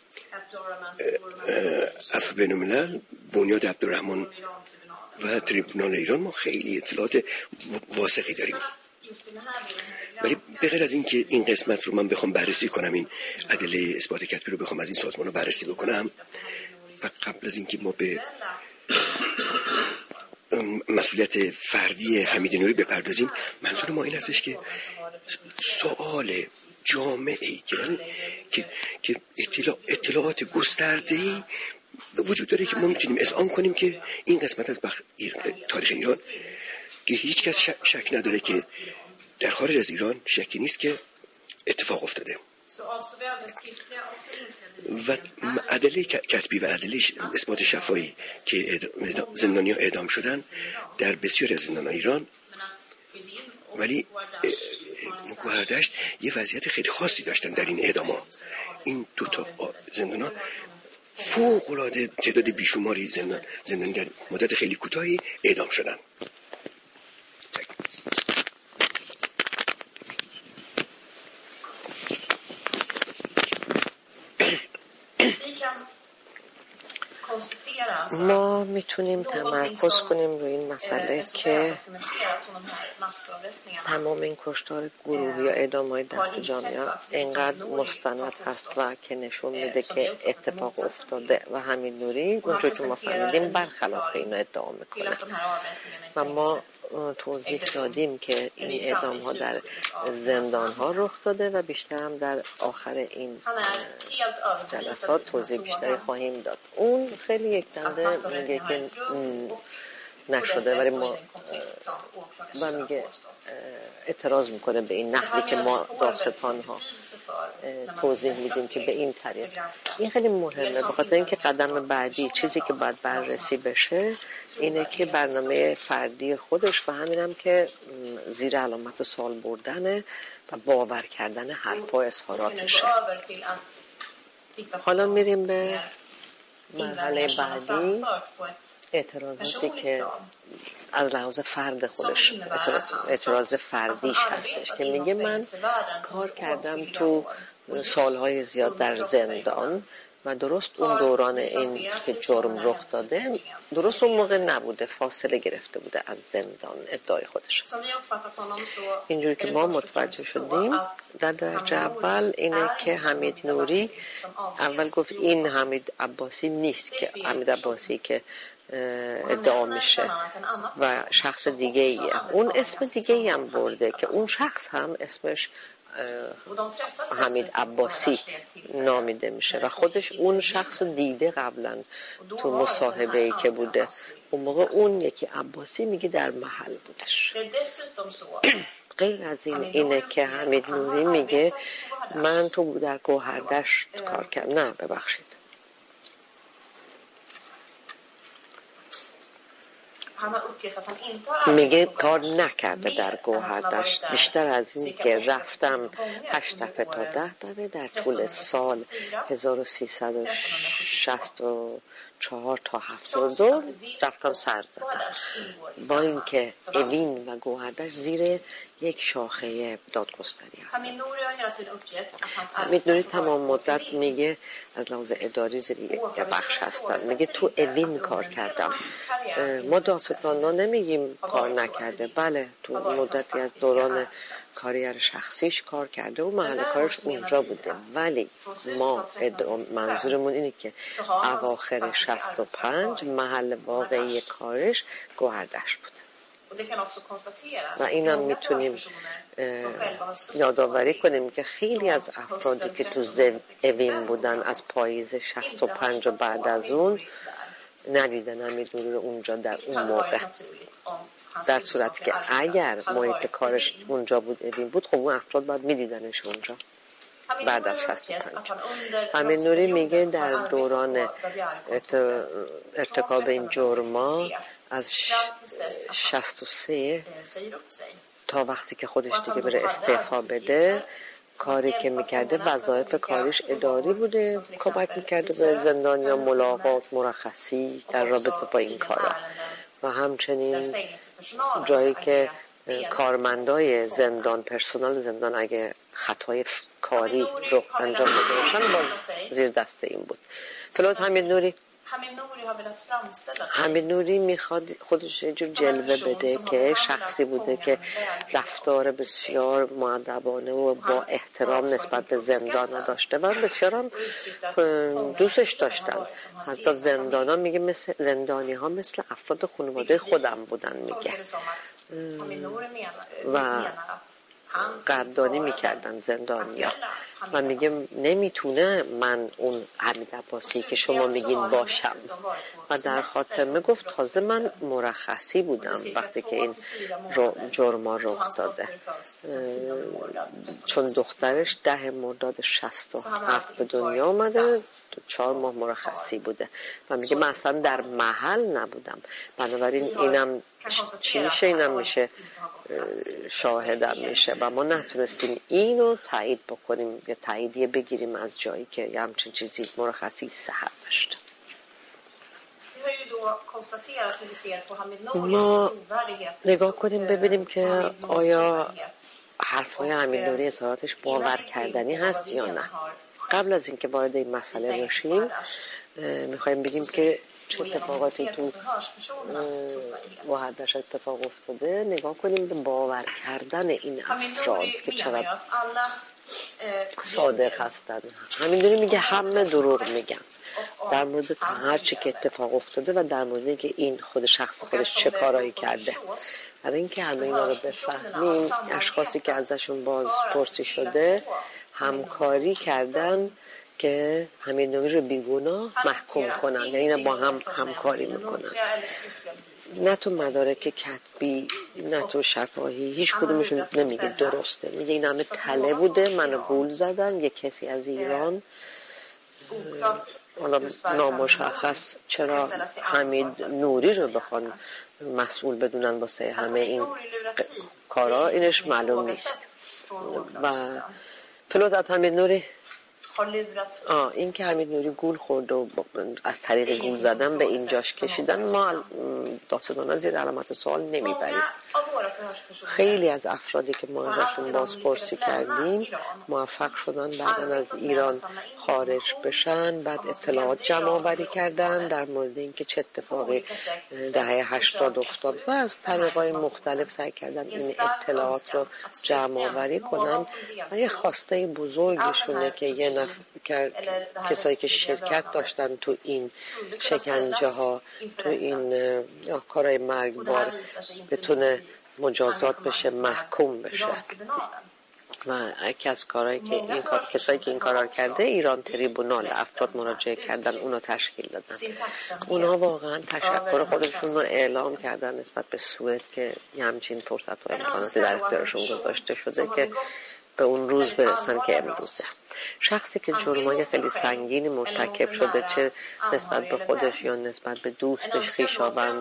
عفو بین الملل، بنیاد عبدالرحمن و تریبونال ایران ما خیلی اطلاعات واثقی داریم. ولی به غیر از این که این قسمت رو من بخوام بررسی کنم، این ادله اثبات کتبی رو بخوام از این سازمان رو بررسی بکنم و قبل از این که ما به مسئولیت فردی حمید نوری بپردازیم، منظور ما این هستش که سوال جامعی که که اطلاع اطلاعات گسترده‌ای وجود داره که ما میتونیم اذعان کنیم که این قسمت از بخ... تاریخ ایران که هیچ کس شک, شک نداره که در خارج از ایران شکی نیست که اتفاق افتاده و ادله کتبی و ادله اثبات شفاهی که زندانیان اعدام شدن در بسیاری از زندان‌های ایران، ولی گوهردشت یه وضعیت خیلی خاصی داشتن در این اعدام‌ها. این دو تا زندان‌ها فوق‌العاده تعداد بیشماری زندان زندانی در مدت خیلی کوتاهی اعدام شدن. ما میتونیم تمرکز کنیم روی این مسئله که تمام این کشتار گروهی یا اعدام‌های دست جمعی اینقدر مستند هست و که نشون میده که اتفاق افتاده و حمید نوری اونجور که ما فهمیدیم برخلاف اینو ادعا میکنه و ما توضیح دادیم که این اعدام ها در زندان ها رخ داده و بیشتر هم در آخر این جلسات توضیح بیشتری خواهیم داد. اون خیلی یک دنده میگه که نشده ولی ما و میگه اعتراض میکنه به این نحوی که ما داستان ها توضیح میدیم که به این طریق این خیلی مهمه بخاطر اینکه قدم بعدی چیزی که باید بررسی بشه اینه که برنامه فردی خودش و همین هم که زیر علامت سوال بردنه و باور کردن حرفا اظهاراتشه. حالا میریم به مرحله بعدی، اعتراضاتی که از لحاظ فرد خودش اعتراض فردیش هستش که میگه من کار کردم تو سالهای زیاد در زندان و درست اون دوران این که جرم رخ داده درست اون موقع نبوده، فاصله گرفته بوده از زندان، ادعای خودش. اینجوری که ما متوجه شدیم در درجه اول اینه که حمید نوری اول گفت این حمید عباسی نیست که حمید عباسی که ادعا میشه و شخص دیگه ایه. اون اسم دیگه ای هم برده که اون شخص هم اسمش حمید عباسی نامیده میشه و خودش اون شخص دیده قبلا تو مصاحبه‌ای که بوده اون موقع اون یکی عباسی میگه در محل بودش. غیر از این اینه که حمید نوری میگه من تو در گوهردشت کار کردم. نه ببخشید میگه کار نکرده در گوهردشت، بیشتر از این که رفتم هشت دفعه تا ده دفعه در طول سال هزار و سیصد و شصت و چهار تا هفتاد و دو رفتم سر زدم، با اینکه اوین و گوهردشت زیر یک شاخه دادگستری هست. حمید نوری تمام مدت میگه از لحاظ اداری زیر یک بخش هستن، میگه تو اوین کار کردم. ما دادستانا نمیگیم کار نکرده، بله تو مدتی از دوران کاریر شخصیش کار کرده و محل کارش اونجا بوده، ولی ما منظورمون اینه که اواخر شصت و پنج محل واقعی کارش گوهردشت بوده و اینم میتونیم یادآوری کنیم که خیلی از افرادی که تو اوین بودن از پاییز شصت و پنج و بعد از اون ندیدن حمید نوری رو اونجا در اون موقع، در صورتی که اگر محیط کارش اونجا بود اوین بود خب اون افراد باید میدیدنش اونجا بعد از شصت و پنج. حمید نوری میگه در دوران ارتکاب این جرما از شصت و سه تا وقتی که خودش دیگه بره استعفا بده کاری که میکرده وظایف کاریش اداری بوده، کمک میکرده به زندانیا ملاقات، مرخصی در رابطه با این کارا و همچنین جایی که کارمندای زندان، پرسنل زندان اگه خطای کاری رو انجام میداشتن با زیر دست این بود. فلوت حمید نوری حمید نوری میخواد خودش یه جور جلوه بده که شخصی بوده که رفتار بسیار مؤدبانه و با احترام نسبت به زندان داشته و بسیار هم دوستش داشتن. حتی زندان ها میگه مثل زندانی ها مثل افراد خانواده خودم بودن میگه و قدردانی میکردن زندانیا و میگه نمیتونه من اون حمید عباسی که شما میگین باشم و در خاتمه گفت تازه من مرخصی بودم وقتی که این جرما رخ داده چون دخترش ده مرداد شصت و هفت به دنیا آمده، چهار ماه مرخصی بوده و میگه من اصلا در محل نبودم. بنابراین اینم چی میشه؟ اینم میشه شاهدم میشه و ما نتونستیم اینو تایید بکنیم یا تاییدیه بگیریم از جایی که یه همچین چیزی مرخصی صحت داشت. ما نگاه کنیم ببینیم که آیا حرفهای حمید نوری اظهاراتش باور کردنی هست یا نه. قبل از اینکه وارد این مسئله بشیم میخوایم بگیم که چه اتفاقاتی تو وحدتش اتفاق افتاده نگاه کنیم به باور کردن این افراد که چقدر صادق هستن. همینجوری میگه همه دروغ میگن در مورد هر چی که اتفاق افتاده و در مورد اینکه این خود شخص خودش چه کارایی کرده. برای اینکه همه اینا رو بفهمیم اشخاصی که ازشون بازپرسی شده همکاری کردن که همین نوعی رو بیگناه محکوم کنن، یعنی اینا با هم همکاری میکنن، نه تو مدارک کتبی نه تو شفاهی، هیچ کدومشون نمیگه درسته، میگه این همه تله بوده منو گول زدن، یه کسی از ایران حالا نامشخص چرا حمید نوری رو بخوان مسئول بدونن واسه همه این کارا اینش معلوم نیست. و فلوت حمید نوری آه این که حمید نوری گول خورد و از طریق گول زدن به اینجاش کشیدن ما داستانا زیر علامت سوال نمیبریم. خیلی از افرادی که ما ازشون بازپرسی کردیم موفق شدن بعدن از ایران خارج بشن، بعد اطلاعات جمع آوری کردن در مورد اینکه چه اتفاقی دهه هشتاد افتاد و از طریقای مختلف سعی کردن این اطلاعات رو جمع آوری کنن و یه خواسته بزرگشونه که یه نفر کسایی که شرکت داشتن تو این شکنجه ها، تو این کارهای مرگبار بتونه مجازات بشه، محکوم بشه. و یکی از کارهایی که این کار کسایی که این کارا کرده ایران تریبونال افراد مراجعه کردن، اونا تشکیل دادن. اونا واقعا تشکر خودشون رو اعلام کردن نسبت به سوئد که همچین فرصت و امکاناتی در اختیارشون گذاشته شده که به اون روز برسن که امروزه. شخصی که جرمای خیلی سنگینی مرتکب شده، چه نسبت به خودش یا نسبت به دوستش، خویشاوند،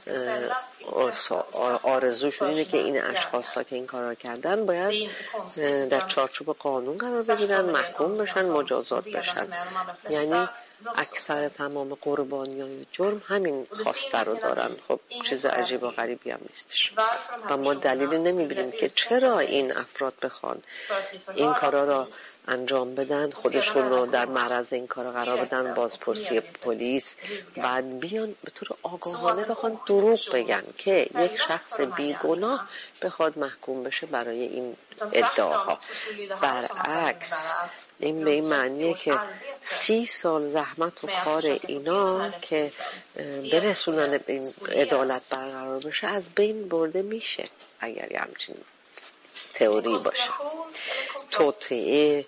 آرزوشون اینه که این اشخاصا که این کارا کردن باید در چارچوب قانون قرار بگیرن، محکوم بشن، مجازات بشن. یعنی اکثر تمام قربانیان جرم همین خواسته رو دارن. خب چیز عجیب و غریبی هم نیستش و ما دلیلی نمیبینیم که چرا این افراد بخوان این کارا رو انجام بدن، خودشون رو در معرض این کارا قرار بدن، بازپرسی پلیس، بعد بیان به طور آگاهانه بخوان دروغ بگن که یک شخص بیگناه بخواد محکوم بشه برای این ادعاها. برعکس این به این معنیه که سی سال زحمت و کار اینا که برسونن به این عدالت برقرار بشه از بین برده میشه اگر یه همچین تئوری باشه. توطئه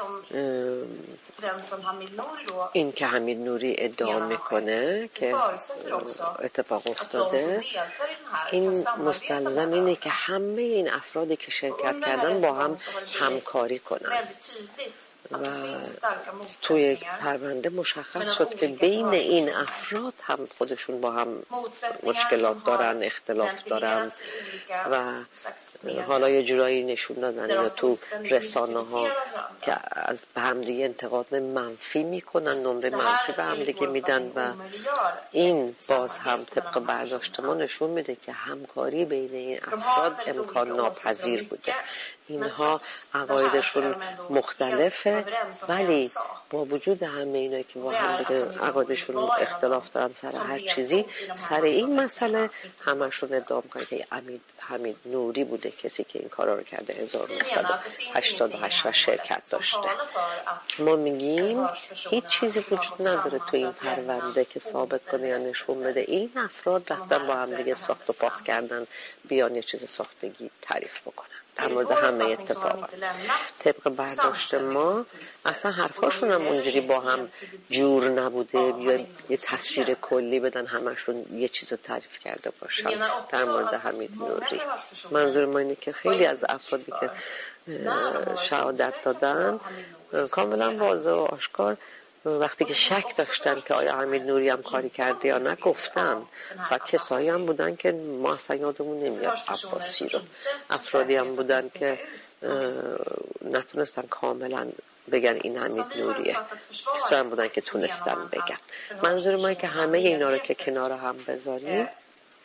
این که حمید نوری ادعا میکنه که اتفاق افتاده، این مستلزم اینه که همه این افرادی که شرکت کردن با هم همکاری کنن و توی یک پرونده مشخص شد که بین این افراد هم خودشون با هم مشکلات دارن، اختلاف دارن و حالا یه جورایی نشون دادن یا تو رسانه ها که از به همدیگه انتقاد منفی میکنن، نمره منفی به همدیگه میدن و این باز هم طبق برداشت ما نشون میده که همکاری بین این افراد امکان ناپذیر بوده. اینها عقایدشون مختلفه ولی با وجود همه اینا که با هم دیگه عقایدشون اختلاف دارن سر هر چیزی، سر این مسئله همشون ادعا میکنن که حمید حمید نوری بوده کسی که این کارا رو کرده. هزار و نهصد و هشتاد و هشت و شرکت داشته. ما میگیم هیچ چیزی وجود نداره تو این پرونده که ثابت کنه یا نشون بده این افراد رفتن با هم دیگه ساخت و پاخت کردن بیان یه چیز ساختگی تعریف بکنن در مورد همه اتفاقات. طبق برداشت ما اصلا حرفاشون هم اونجوری با هم جور نبوده یا یه تصویر کلی بدن همشون یه چیز تعریف کرده باشن در مورد حمید نوری. منظور ما اینه که خیلی از افرادی که شهادت دادن کاملا واضح و آشکار وقتی که شک داشتن که آیا حمید نوری هم کاری کرده یا نگفتن و کسایی هم بودن که ما اصلا یادمون نمیاد عباسی رو، افرادی هم بودن که نتونستن کاملا بگن این حمید نوریه، کسایی هم بودن که تونستن بگن. منظور ما که همه اینا رو که کنار هم بذاریم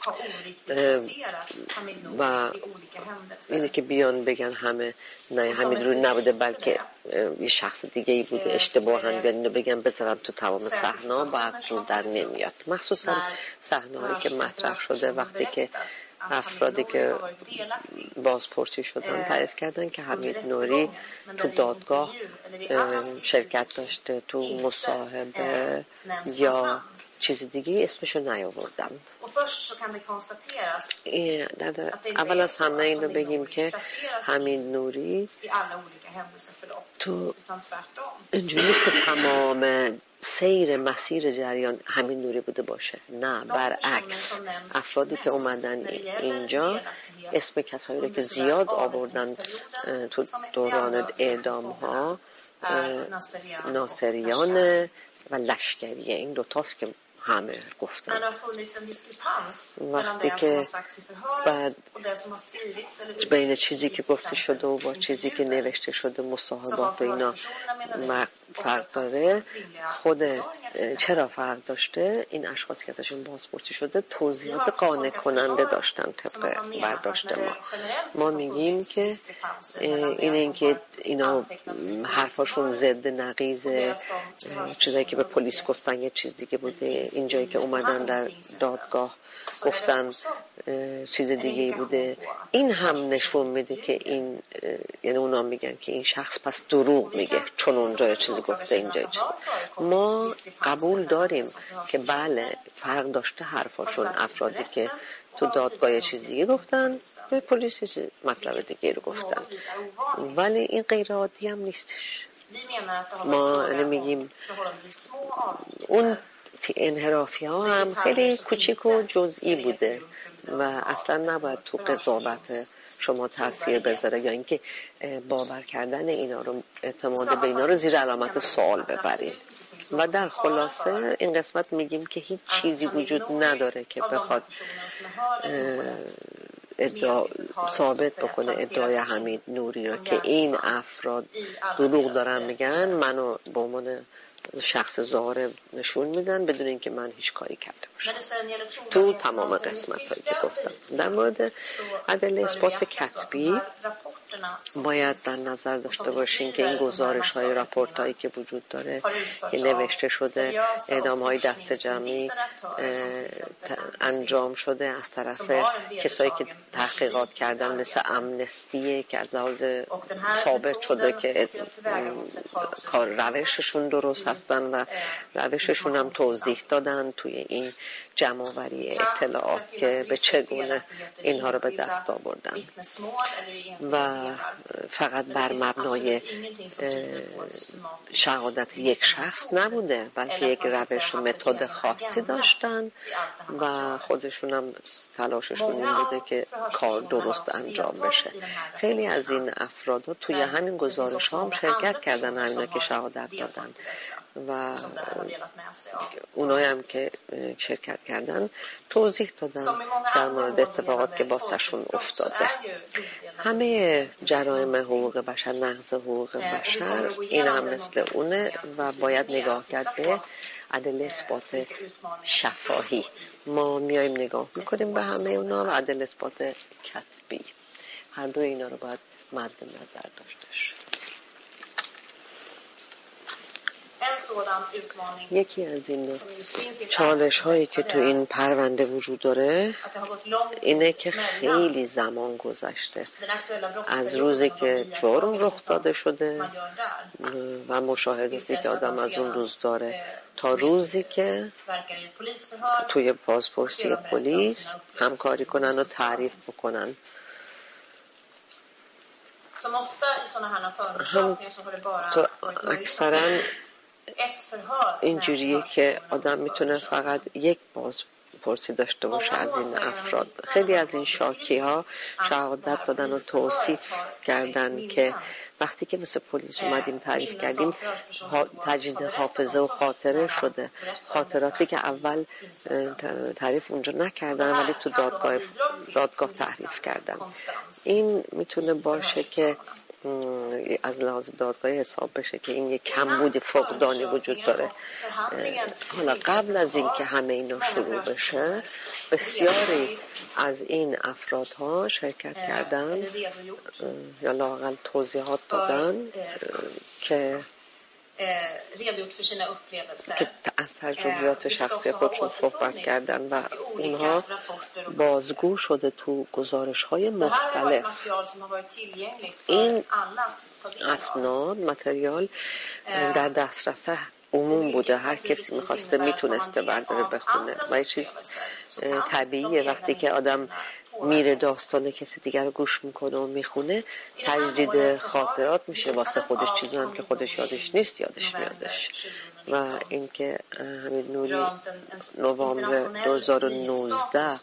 و اینه که بیان بگن همه نه همین رو نبوده بلکه یه شخص دیگه ای بوده اشتباهاً بیان بگن بذارم تو تمام صحنه‌ها با عقلشون در نمیاد. مخصوصا صحنه‌هایی که مطرح شده وقتی که افرادی که بازپرسی شدن تعریف کردن که حمید نوری تو دادگاه شرکت داشته، تو مصاحبه یا چیز دیگه اسمشو نیاوردم. اول از همه اینو بگیم که حمید نوری تو اینجوری نیست که تمام سیر مسیر جریان حمید نوری بوده باشه، نه برعکس افرادی که اومدن اینجا اسم کسایی رو که زیاد آوردن تو دوران اعدام ها ناصریان و لشکریه، این دوتاست که همه گفتن. وقتی که بعد بین چیزی که گفته شده و با چیزی که نوشته شده مصاحبات و اینا فرق داره، خود چرا فرق داشته؟ این اشخاص که ازشون بازپرسی شده توضیحات قانع کننده داشتن طبق برداشت ما. ما میگیم که این اینکه اینا حرفاشون ضد نقیض چیزایی که به پلیس گفتن یه چیز دیگه بوده، اینجایی که اومدن در دادگاه گفتن چیز دیگه بوده. این هم نشون میده که این یعنی اونا میگن که این شخص پس دروغ میگه چون اونجا یه چیزی گفته اینجا چیز. ما قبول داریم که بله فرق داشته حرفاشون، افرادی که تو دادگاه یه چیز دیگه گفتن به پلیس مطلب دیگه رو گفتن، ولی این غیر عادی هم نیستش. ما میگیم اون انحرافی ها هم خیلی کوچیک و جزئی بوده و اصلا نباید تو قضاوت شما تاثیر بذاره یا اینکه باور کردن اینا رو، اعتماد به اینا رو زیر علامت سوال ببرید. و در خلاصه این قسمت میگیم که هیچ چیزی وجود نداره که بخواد ادعا ثابت بکنه ادعای حمید نوری رو که این افراد دروغ دارن میگن، منو به عنوان شخص ظاهر نشون میدن بدون اینکه من هیچ کاری کرده باشم. تو تمام قسمت هایی که گفتم در مورد ادله اثبات کتبی باید در نظر داشته باشین که این گزارش های راپورت هایی که وجود داره که نوشته شده اعدام های دست جمعی انجام شده از طرف کسایی که تحقیقات کردن مثل امنستی که از لحاظ ثابت شده که کار روششون درست هستن و روششون هم توضیح دادن توی این جمع‌آوری اطلاعات که به چگونه اینها رو به دست آوردن و فقط بر مبنای شهادت یک شخص نبوده بلکه یک روش و متد خاصی داشتن و خودشون هم تلاششون این بوده که کار درست انجام بشه. خیلی از این افراد ها توی همین گزارش ها هم شرکت کردن، همینا که شهادت دادن و اونایی هم که شرکت کردن توضیح دادن در مورد اتفاقات که باسشون افتاده. همه جرایم حقوق بشر، نقض حقوق بشر این هم مثل اونه و باید نگاه کرد به ادله اثبات شفاهی. ما میایم نگاه میکنیم به همه اونا و ادله اثبات کتبی، هر دو اینا رو باید مد نظر داشتش. یکی از این چالش هایی که تو این پرونده وجود داره اینه که خیلی زمان گذشته از روزی که جرم رخ داده شده و مشاهداتی که آدم از اون روز داره تا روزی که توی بازپرسی پلیس همکاری کنن و تعریف بکنن. هم تو اکثرا اینجوریه که آدم میتونه فقط یک بازپرسی داشته باشه از این افراد. خیلی از این شاکی ها شهادت دادن و توصیف کردن که وقتی که مثل پلیس اومدیم تعریف کردیم تجدید حافظه و خاطره شده، خاطراتی که اول تعریف اونجا نکردن ولی تو دادگاه دادگاه تعریف کردن. این میتونه باشه که از لحاظ دادگاهی حساب بشه که این یک کمبود فقدانی وجود داره. حالا قبل از این که همه اینا شروع بشه بسیاری از این افرادها شرکت کردند یا لااقل توضیحات دادن که که از تجربیات شخصی خودشون صحبت کردن و اونها بازگو شده تو گزارش های مختلف. این اسناد متریال در دسترس عموم بوده، هر کسی میخواسته میتونسته برداره بخونه و یه چیز طبیعیه وقتی که آدم میره داستان کسی دیگر رو گوش میکنه و میخونه تجدید خاطرات میشه واسه خودش، چیزی هم که خودش یادش نیست یادش میادش. و اینکه حمید نوری نوامبر دو هزار و نوزده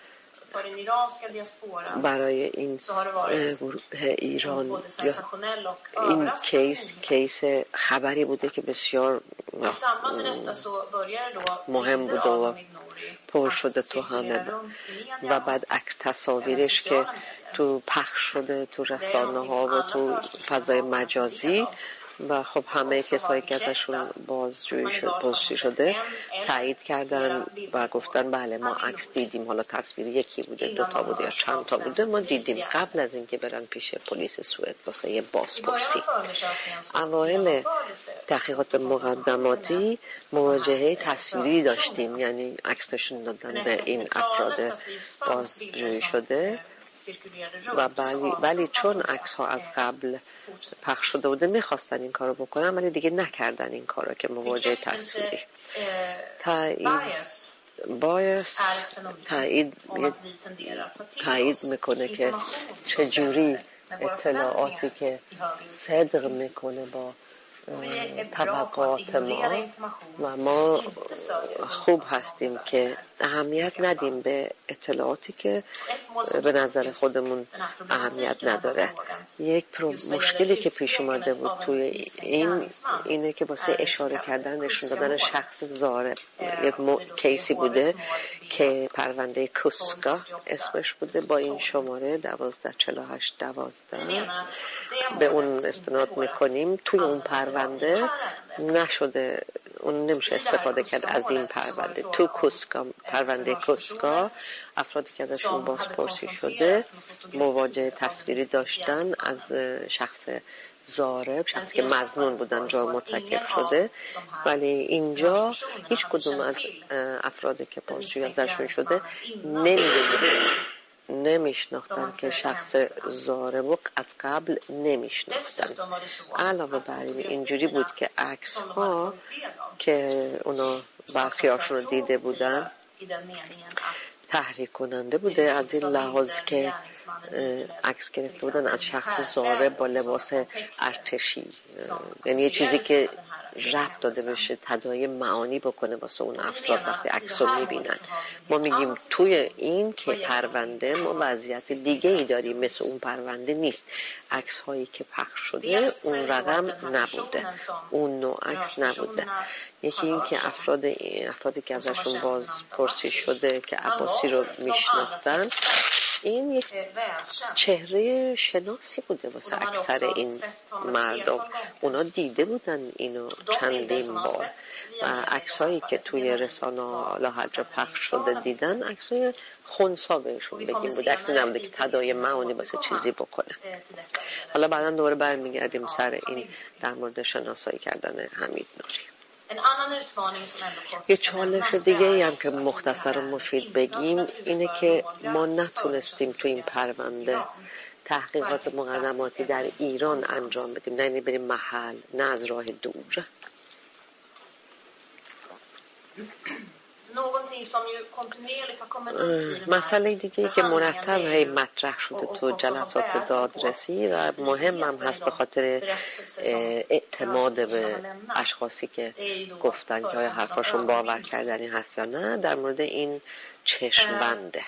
برای این گروه ایران این کیس کیس خبری بوده که بسیار مهم بوده و پر شده تو همه و بعد عکس تصاویرش که تو پخش شده تو رسانه ها و تو فضای مجازی و خب همه کسایی که ازشون بازجویی شده بازجویی شده تایید کردن و گفتن بله ما عکس دیدیم، حالا تصویر یکی بوده دو تا بوده یا چند تا بوده ما دیدیم، قبل از اینکه برن پیش پلیس سوئد واسه یه بازپرسی. اوایل تحقیقات مقدماتی مواجهه تصویری داشتیم، یعنی عکس نشون دادن به این افراد بازجویی شده و ولی ولی چون عکس ها از قبل پخش شده بوده میخواستن این کارو بکنن ولی دیگه نکردن این کارو که مواجهه تصویری. تایید بایس تایید تایید میکنه که چجوری اطلاعاتی که صدق میکنه با طبقات ما و ما خوب هستیم که اهمیت ندیم به اطلاعاتی که به نظر خودمون اهمیت نداره. یک مشکلی که پیش اومده بود توی این اینه که واسه اشاره کردن نشون دادن شخص ضارب یک کیسی بوده که پرونده کوسکا اسمش بوده با این شماره دوازده چهل و هشت دوازده به اون استناد میکنیم. توی اون پرونده نشده، اون نمیشه استفاده کرد از این پرونده. تو کوسکا پرونده کوسکا افرادی که ازشون بازپرسی شده مواجهه تصویری داشتن از شخص ضارب، شخصی که مظنون بودن جا مرتکب شده، ولی اینجا هیچ کدوم از افرادی که بازجویی ازشون شده نمیدونن نمیشناختن که شخص ضارب از قبل نمیشناختن. علاوه بر این اینجوری بود که عکس ها که اونا برخی هاشون رو دیده بودن تحریک کننده بوده از این لحاظ که عکس گرفته بودن از شخص ضارب با لباس ارتشی، یعنی یه چیزی که ربط داده بشه تداعی معانی بکنه واسه اون افراد وقتی عکس رو میبینن. ما میگیم توی این که پرونده ما وضعیت دیگه ای داریم، مثل اون پرونده نیست. عکس هایی که پخش شده اون رقم نبوده، اون نوع عکس نبوده. یکی این که افراد افرادی که ازشون بازپرسی شده که عباسی رو میشناختن، این یک چهره شناسی بوده واسه اکثر این مردم. اونا دیده بودن اینو چندین بار و عکسایی که توی رسانه لاحجه پخش شده دیدن عکسای خنثی بهشون بگیم بود، عکسی نبوده که تداعی معانی واسه چیزی بکنه. حالا بعدا دوباره برمیگردیم سر این در مورد شناسایی کردن حمید نوری. یه چالش دیگه ای هم که مختصر و مفید بگیم اینه که ما نتونستیم تو این پرونده تحقیقات مقدماتی در ایران انجام بدیم، نه بریم محل، نه از راه دور. مسئله دیگه که مرتب هی مطرح شده تو جلسات دادرسی و مهم هم هست به خاطر اعتماد به اشخاصی که گفتن که آیا حرفاشون باور کردنی هست یا نه، در مورد این چشم بنده.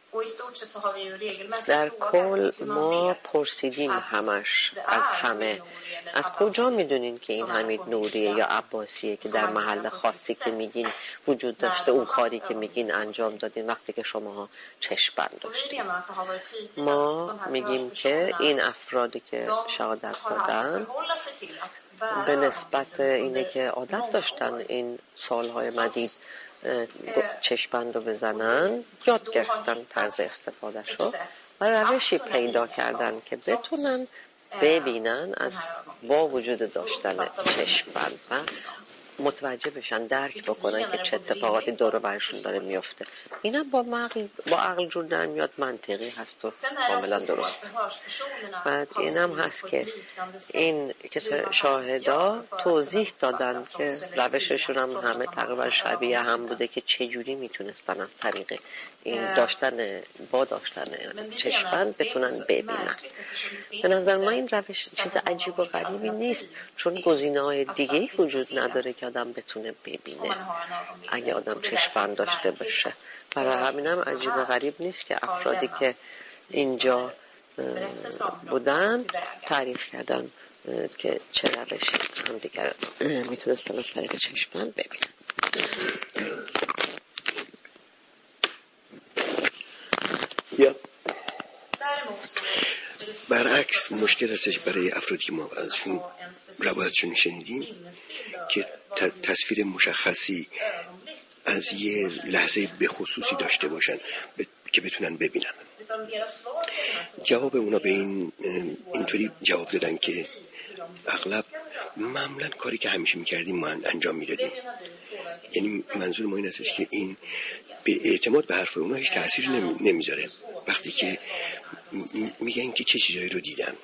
در کل ما پرسیدیم همش از همه از کجا میدونین که این حمید نوریه یا عباسیه که در محل خاصی که میگین وجود داشته اون کاری که میگین انجام دادین وقتی که شماها چشم بند داشتین؟ ما میگیم که این افرادی که شهادت دادن به نسبت اینه که عادت داشتن این سالهای مدید چشم‌بند رو بزنن یاد گرفتن طرز استفادهشو و روشی پیدا کردن که بتونن ببینن از با وجود داشتن چشم‌بند و متوجه بشن، درک بکنن که چه اتفاقاتی دور و برشون داره میفته. اینم با عقل با عقل جور در میاد، منطقی هست و کاملا درست. بعد اینم هست که این که شاهدا توضیح دادن که روششون هم همه تقریبا شبیه هم بوده که چه جوری میتونستن از طریق این داشتن با داشتن چشم‌بند بتونن ببینن. به نظر من این روش چیز عجیب و غریبی نیست، چون گزینه‌های دیگه‌ای وجود نداره که آدم بتونه ببینه اگه آدم چشم‌بند داشته باشه. برای همینم عجیب و غریب نیست که افرادی که اینجا بودن تعریف کردن که چه روشی هم دیگر میتونستن از طریق چشم‌بند ببینن. یا برعکس مشکل هستش برای افرادی که ما ازشون روایتشون شنیدیم که تصویر مشخصی از یه لحظه به خصوصی داشته باشن ب... که بتونن ببینن. جواب اونا به این اینطوری جواب دادن که اغلب معمولا کاری که همیشه میکردیم ما انجام میدادیم. یعنی منظور ما این هستش که این به اعتماد به حرف اونا هیچ تأثیری نمیذاره وقتی که میگن که چه چیزایی رو دیدن،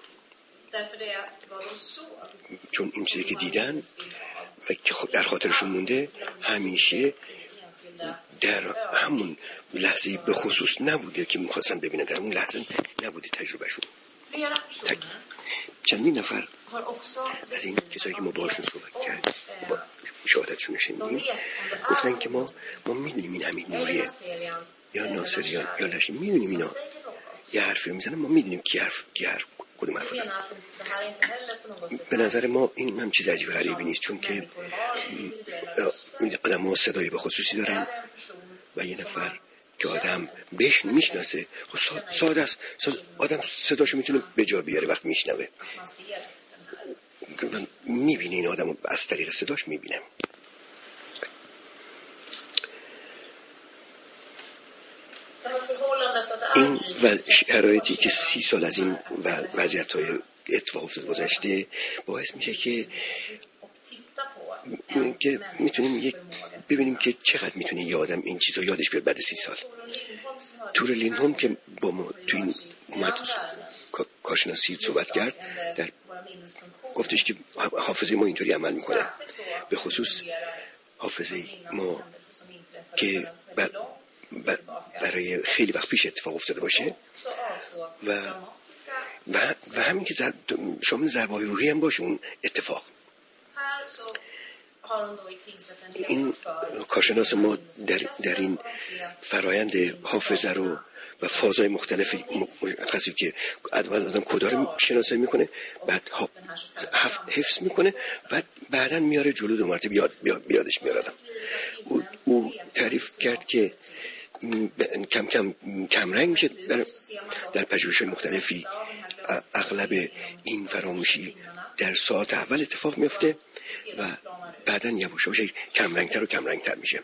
چون این چیزی که دیدن و که در خاطرشون مونده همیشه در همون لحظه به خصوص نبوده که میخواستن ببینن، در اون لحظه نبوده تجربهشون. چندین نفر از این کسایی که ما باشون صحبت کردیم با شهادتشون شنیدیم گفتن که ما ما میدونیم این حمید نوریه یا ناصریان یا لشی، میدونیم اینا یه حرفی میزنن، ما میدونیم کی حرف کی حرف کدوم حرف زنن. به نظر ما این هم چیز عجیب غریبی نیست، چون که آدم ها صدای به خصوصی دارن و یه نفر که آدم بهش میشناسه ساده است، آدم صداشو میتونه به جا بیاره وقت میشنوه، میبینه این آدم از طریق صداش میبینه. این شرایطی که سی سال از این وضعیت‌های اتفاق افتاد گذشته باعث میشه که که میتونیم یک ببینیم که چقدر میتونه یه آدم این چیزا یادش بیاد بعد سی سال. تور لینهوم که با ما تو این اومد کارشناسی صحبت کرد، در گفتش که حافظه ما اینطوری عمل میکنه، به خصوص حافظه ما که بر برای خیلی وقت پیش اتفاق افتاده باشه و و, و همین که شامل ضربه‌های روحی هم باشه اون اتفاق. این کارشناس ما در, در این فرایند حافظه رو و فازهای مختلفی مشخصی که آدم کدا رو شناسایی میکنه، بعد حفظ میکنه و بعداً میاره جلو دو مرتبه بیاد بیادش میاره آدم. او, او تعریف کرد که کم کم کم رنگ میشه در, در پژوهش مختلفی. اغلب این فراموشی در ساعت اول اتفاق میفته و بعداً یواش یواش کم رنگتر و کم رنگتر میشه.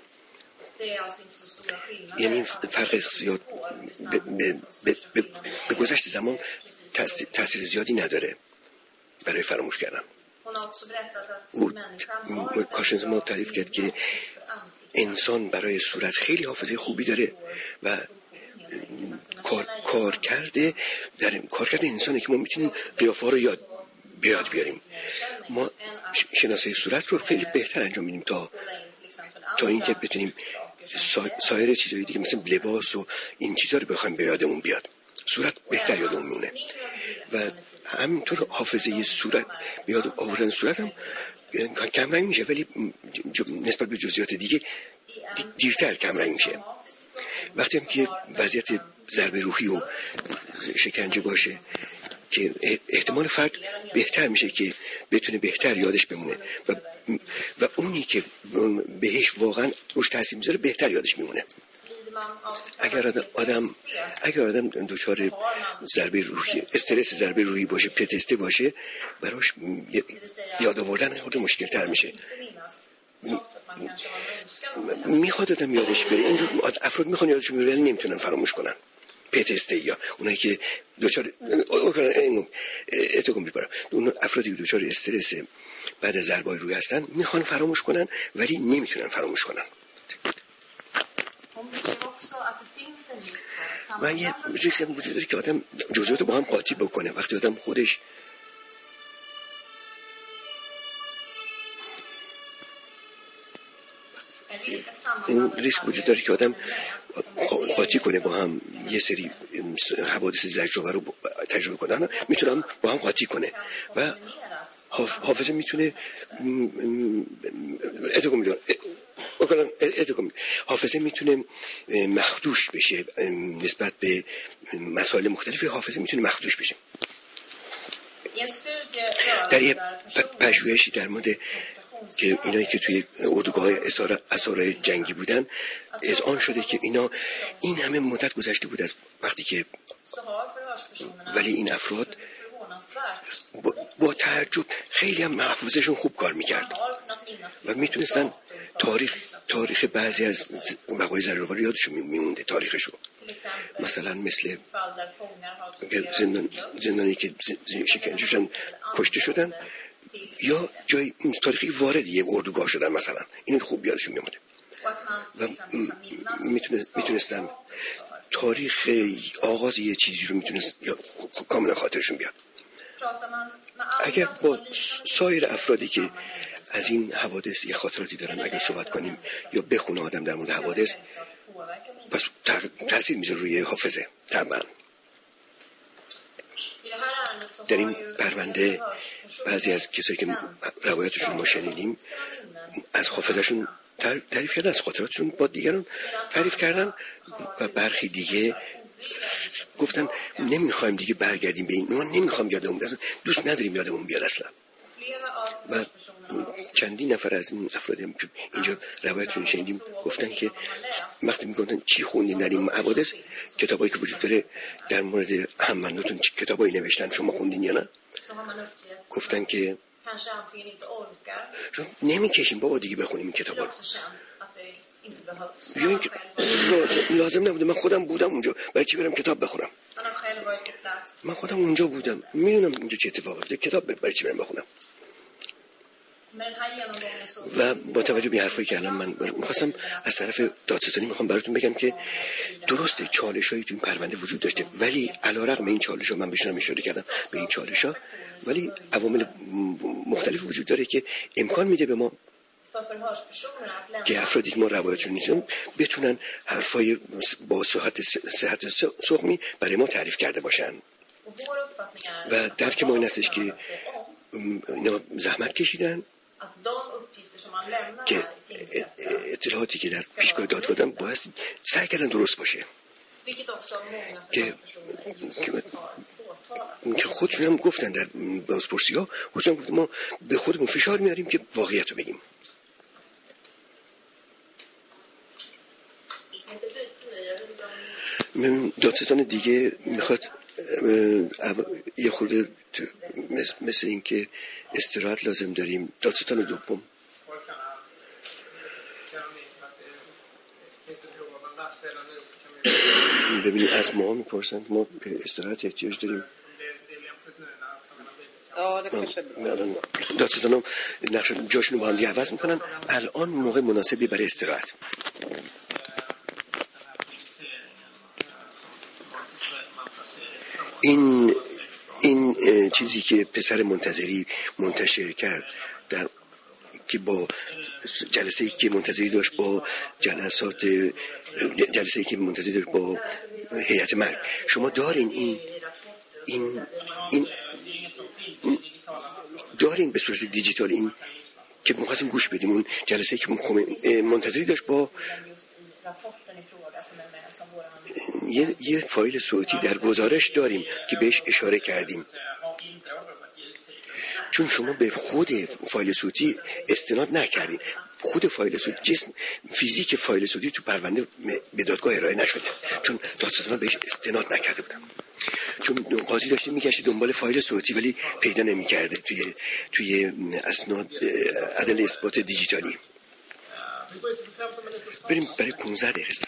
یعنی فرق زیاد به, به, به, به, به گذشت زمان تاثیر زیادی نداره برای فراموش کردن. او کارشناس ما تعریف کرد که انسان برای صورت خیلی حافظه خوبی داره و کار, کار کرده در کار کرده انسانه که ما میتونیم قیافه رو یاد بیاد بیاریم. ما شناسایی صورت رو خیلی بهتر انجام میدیم تا تا اینکه بتونیم سایر چیزهای دیگه مثل لباس و این چیزا رو بخوایم به یادمون بیاد. صورت بهتر یادمون میمونه و همینطور حافظه صورت بیاد آوردن صورت هم کم رنگ میشه، ولی نسبت به جزئیات دیگه دیرتر کم رنگ میشه. وقتی هم که وضعیت ضربه روحی و شکنجه باشه که احتمال فرد بهتر میشه که بتونه بهتر یادش بمونه و و اونی که بهش واقعا روش تاثیر میذاره بهتر یادش میمونه. اگر آدم اگر آدم دچار ضربه روحی استرس ضربه روحی باشه، پی تی اس دی باشه، براش یاد آوردن خود مشکل تر میشه. میخواد آدم یادش بره. اینجور افراد میخوان یادشون بره ولی نمیتونن فراموش کنن. پتسته یا اونایی که دوچار اتوکم بیپارم اون افرادی که دوچار استرس بعد از ضربای روی هستن میخوان فراموش کنن ولی نمیتونن فراموش کنن. و یه ریسک هم وجود داره که آدم جزئیات با هم قاطی بکنه. وقتی آدم خودش این ریسک وجود داره که آدم قاطی کنه با هم یه سری حوادث زجرآور رو تجربه کنه، میتونم با هم قاطی کنه و حافظه میتونه حافظه میتونه مخدوش بشه نسبت به مسائل مختلفی. حافظه میتونه مخدوش بشه. در یه پژوهشی در مورد که اینایی که توی اردوگاه اسارای جنگی بودن اذعان شده که اینا این همه مدت گذشته بود از وقتی که، ولی این افراد با, با تعجب خیلی هم محفوظشون خوب کار میکرد و میتونستن تاریخ تاریخ بعضی از وقایع زجرآور یادشون میمونده تاریخشو. مثلا مثل زندان زندانی که شکنجه شدن کشته شدن یا جای تاریخی وارد یه اردوگاه شدن مثلا، این خوب یادشون میمونه و میتونه میتونستن تاریخ آغاز یه چیزی رو میتونست کاملا خاطرشون بیاد. اگر با سایر افرادی که از این حوادث یه خاطراتی دارن اگر صحبت کنیم یا بخونه آدم در مورد حوادث، پس تاثیر میذاره روی حافظه. طبعا در این پرونده بعضی از کسایی که روایتشون ما شنیدیم از حافظهشون تعریف کردن، از خاطراتشون با دیگران تعریف کردن و برخی دیگه گفتن نمیخوایم دیگه برگردیم به این، ما نمیخوام یادمون بیاد، دوست نداریم یادمون بیاد اصلا. و چندین نفر از این افرادی که اینجا روایتشون شنیدیم گفتن که وقتی میگفتن چی خوندین در این حوادث، کتابایی که وجود داره در مورد هموندتون کتابایی نوشتن شما خوندین یا نه؟ گفتن که نمیکشیم بابا دیگه بخونیم این کتابا رو، یا اینکه لازم نبوده، من خودم بودم اونجا، برای چی برم کتاب بخونم؟ من خودم اونجا بودم، میدونم اینجا چه اتفاقی افتاد، کتاب برای چی برم بخونم؟ و با توجه به حرفایی که الان من میخواستم از طرف دادستانی میخوام براتون بگم که درسته چالشایی تو این پرونده وجود داشته، ولی علیرغم این چالش‌ها من بهشون اشاره کردم به این چالش‌ها، ولی عوامل مختلف وجود داره که امکان میده به ما که افرادی که ما روایتشون نیستن بتونن حرفای با صحت صحت سقمی برای ما تعریف کرده باشن. و درک ما این هستش که اینا زحمت کشیدن که اطلاعاتی که در پیشگاه دادگاه دادن باید سعی کردن درست باشه، که که خودشون هم گفتن در بازپرسی ها، خودشون هم گفتن ما به خودمون فشار میاریم که واقعیت رو بگیم. دادستان دیگه میخواد یه خورده مثل این که استراحت لازم داریم. دادستان دوم ببینیم از ما میپرسن ما استراحت احتیاج داریم. دادستان هم نقش جاشون با هم دیگه عوض میکنن. الان موقع مناسبی برای استراحت. این این چیزی که پسر منتظری منتشر کرد در که با جلسه‌ای که منتظری داشت با جلسات جلسه‌ای که منتظری داشت با هیئت مرگ، شما دارین این این این دارین به صورت دیجیتال این که می‌خواستیم گوش بدیم، اون جلسه‌ای که منتظری داشت با یه, یه فایل صوتی در گزارش داریم که بهش اشاره کردیم، چون شما به خود فایل صوتی استناد نکردید. خود فایل صوتی جسم فیزیک فایل صوتی تو پرونده به دادگاه ارائه نشده چون دادستان بهش استناد نکرده بودن، چون قاضی داشته میگشته دنبال فایل صوتی ولی پیدا نمیکرده توی توی اسناد عدل اثبات دیجیتالی. بریم برای پانزده دقیقه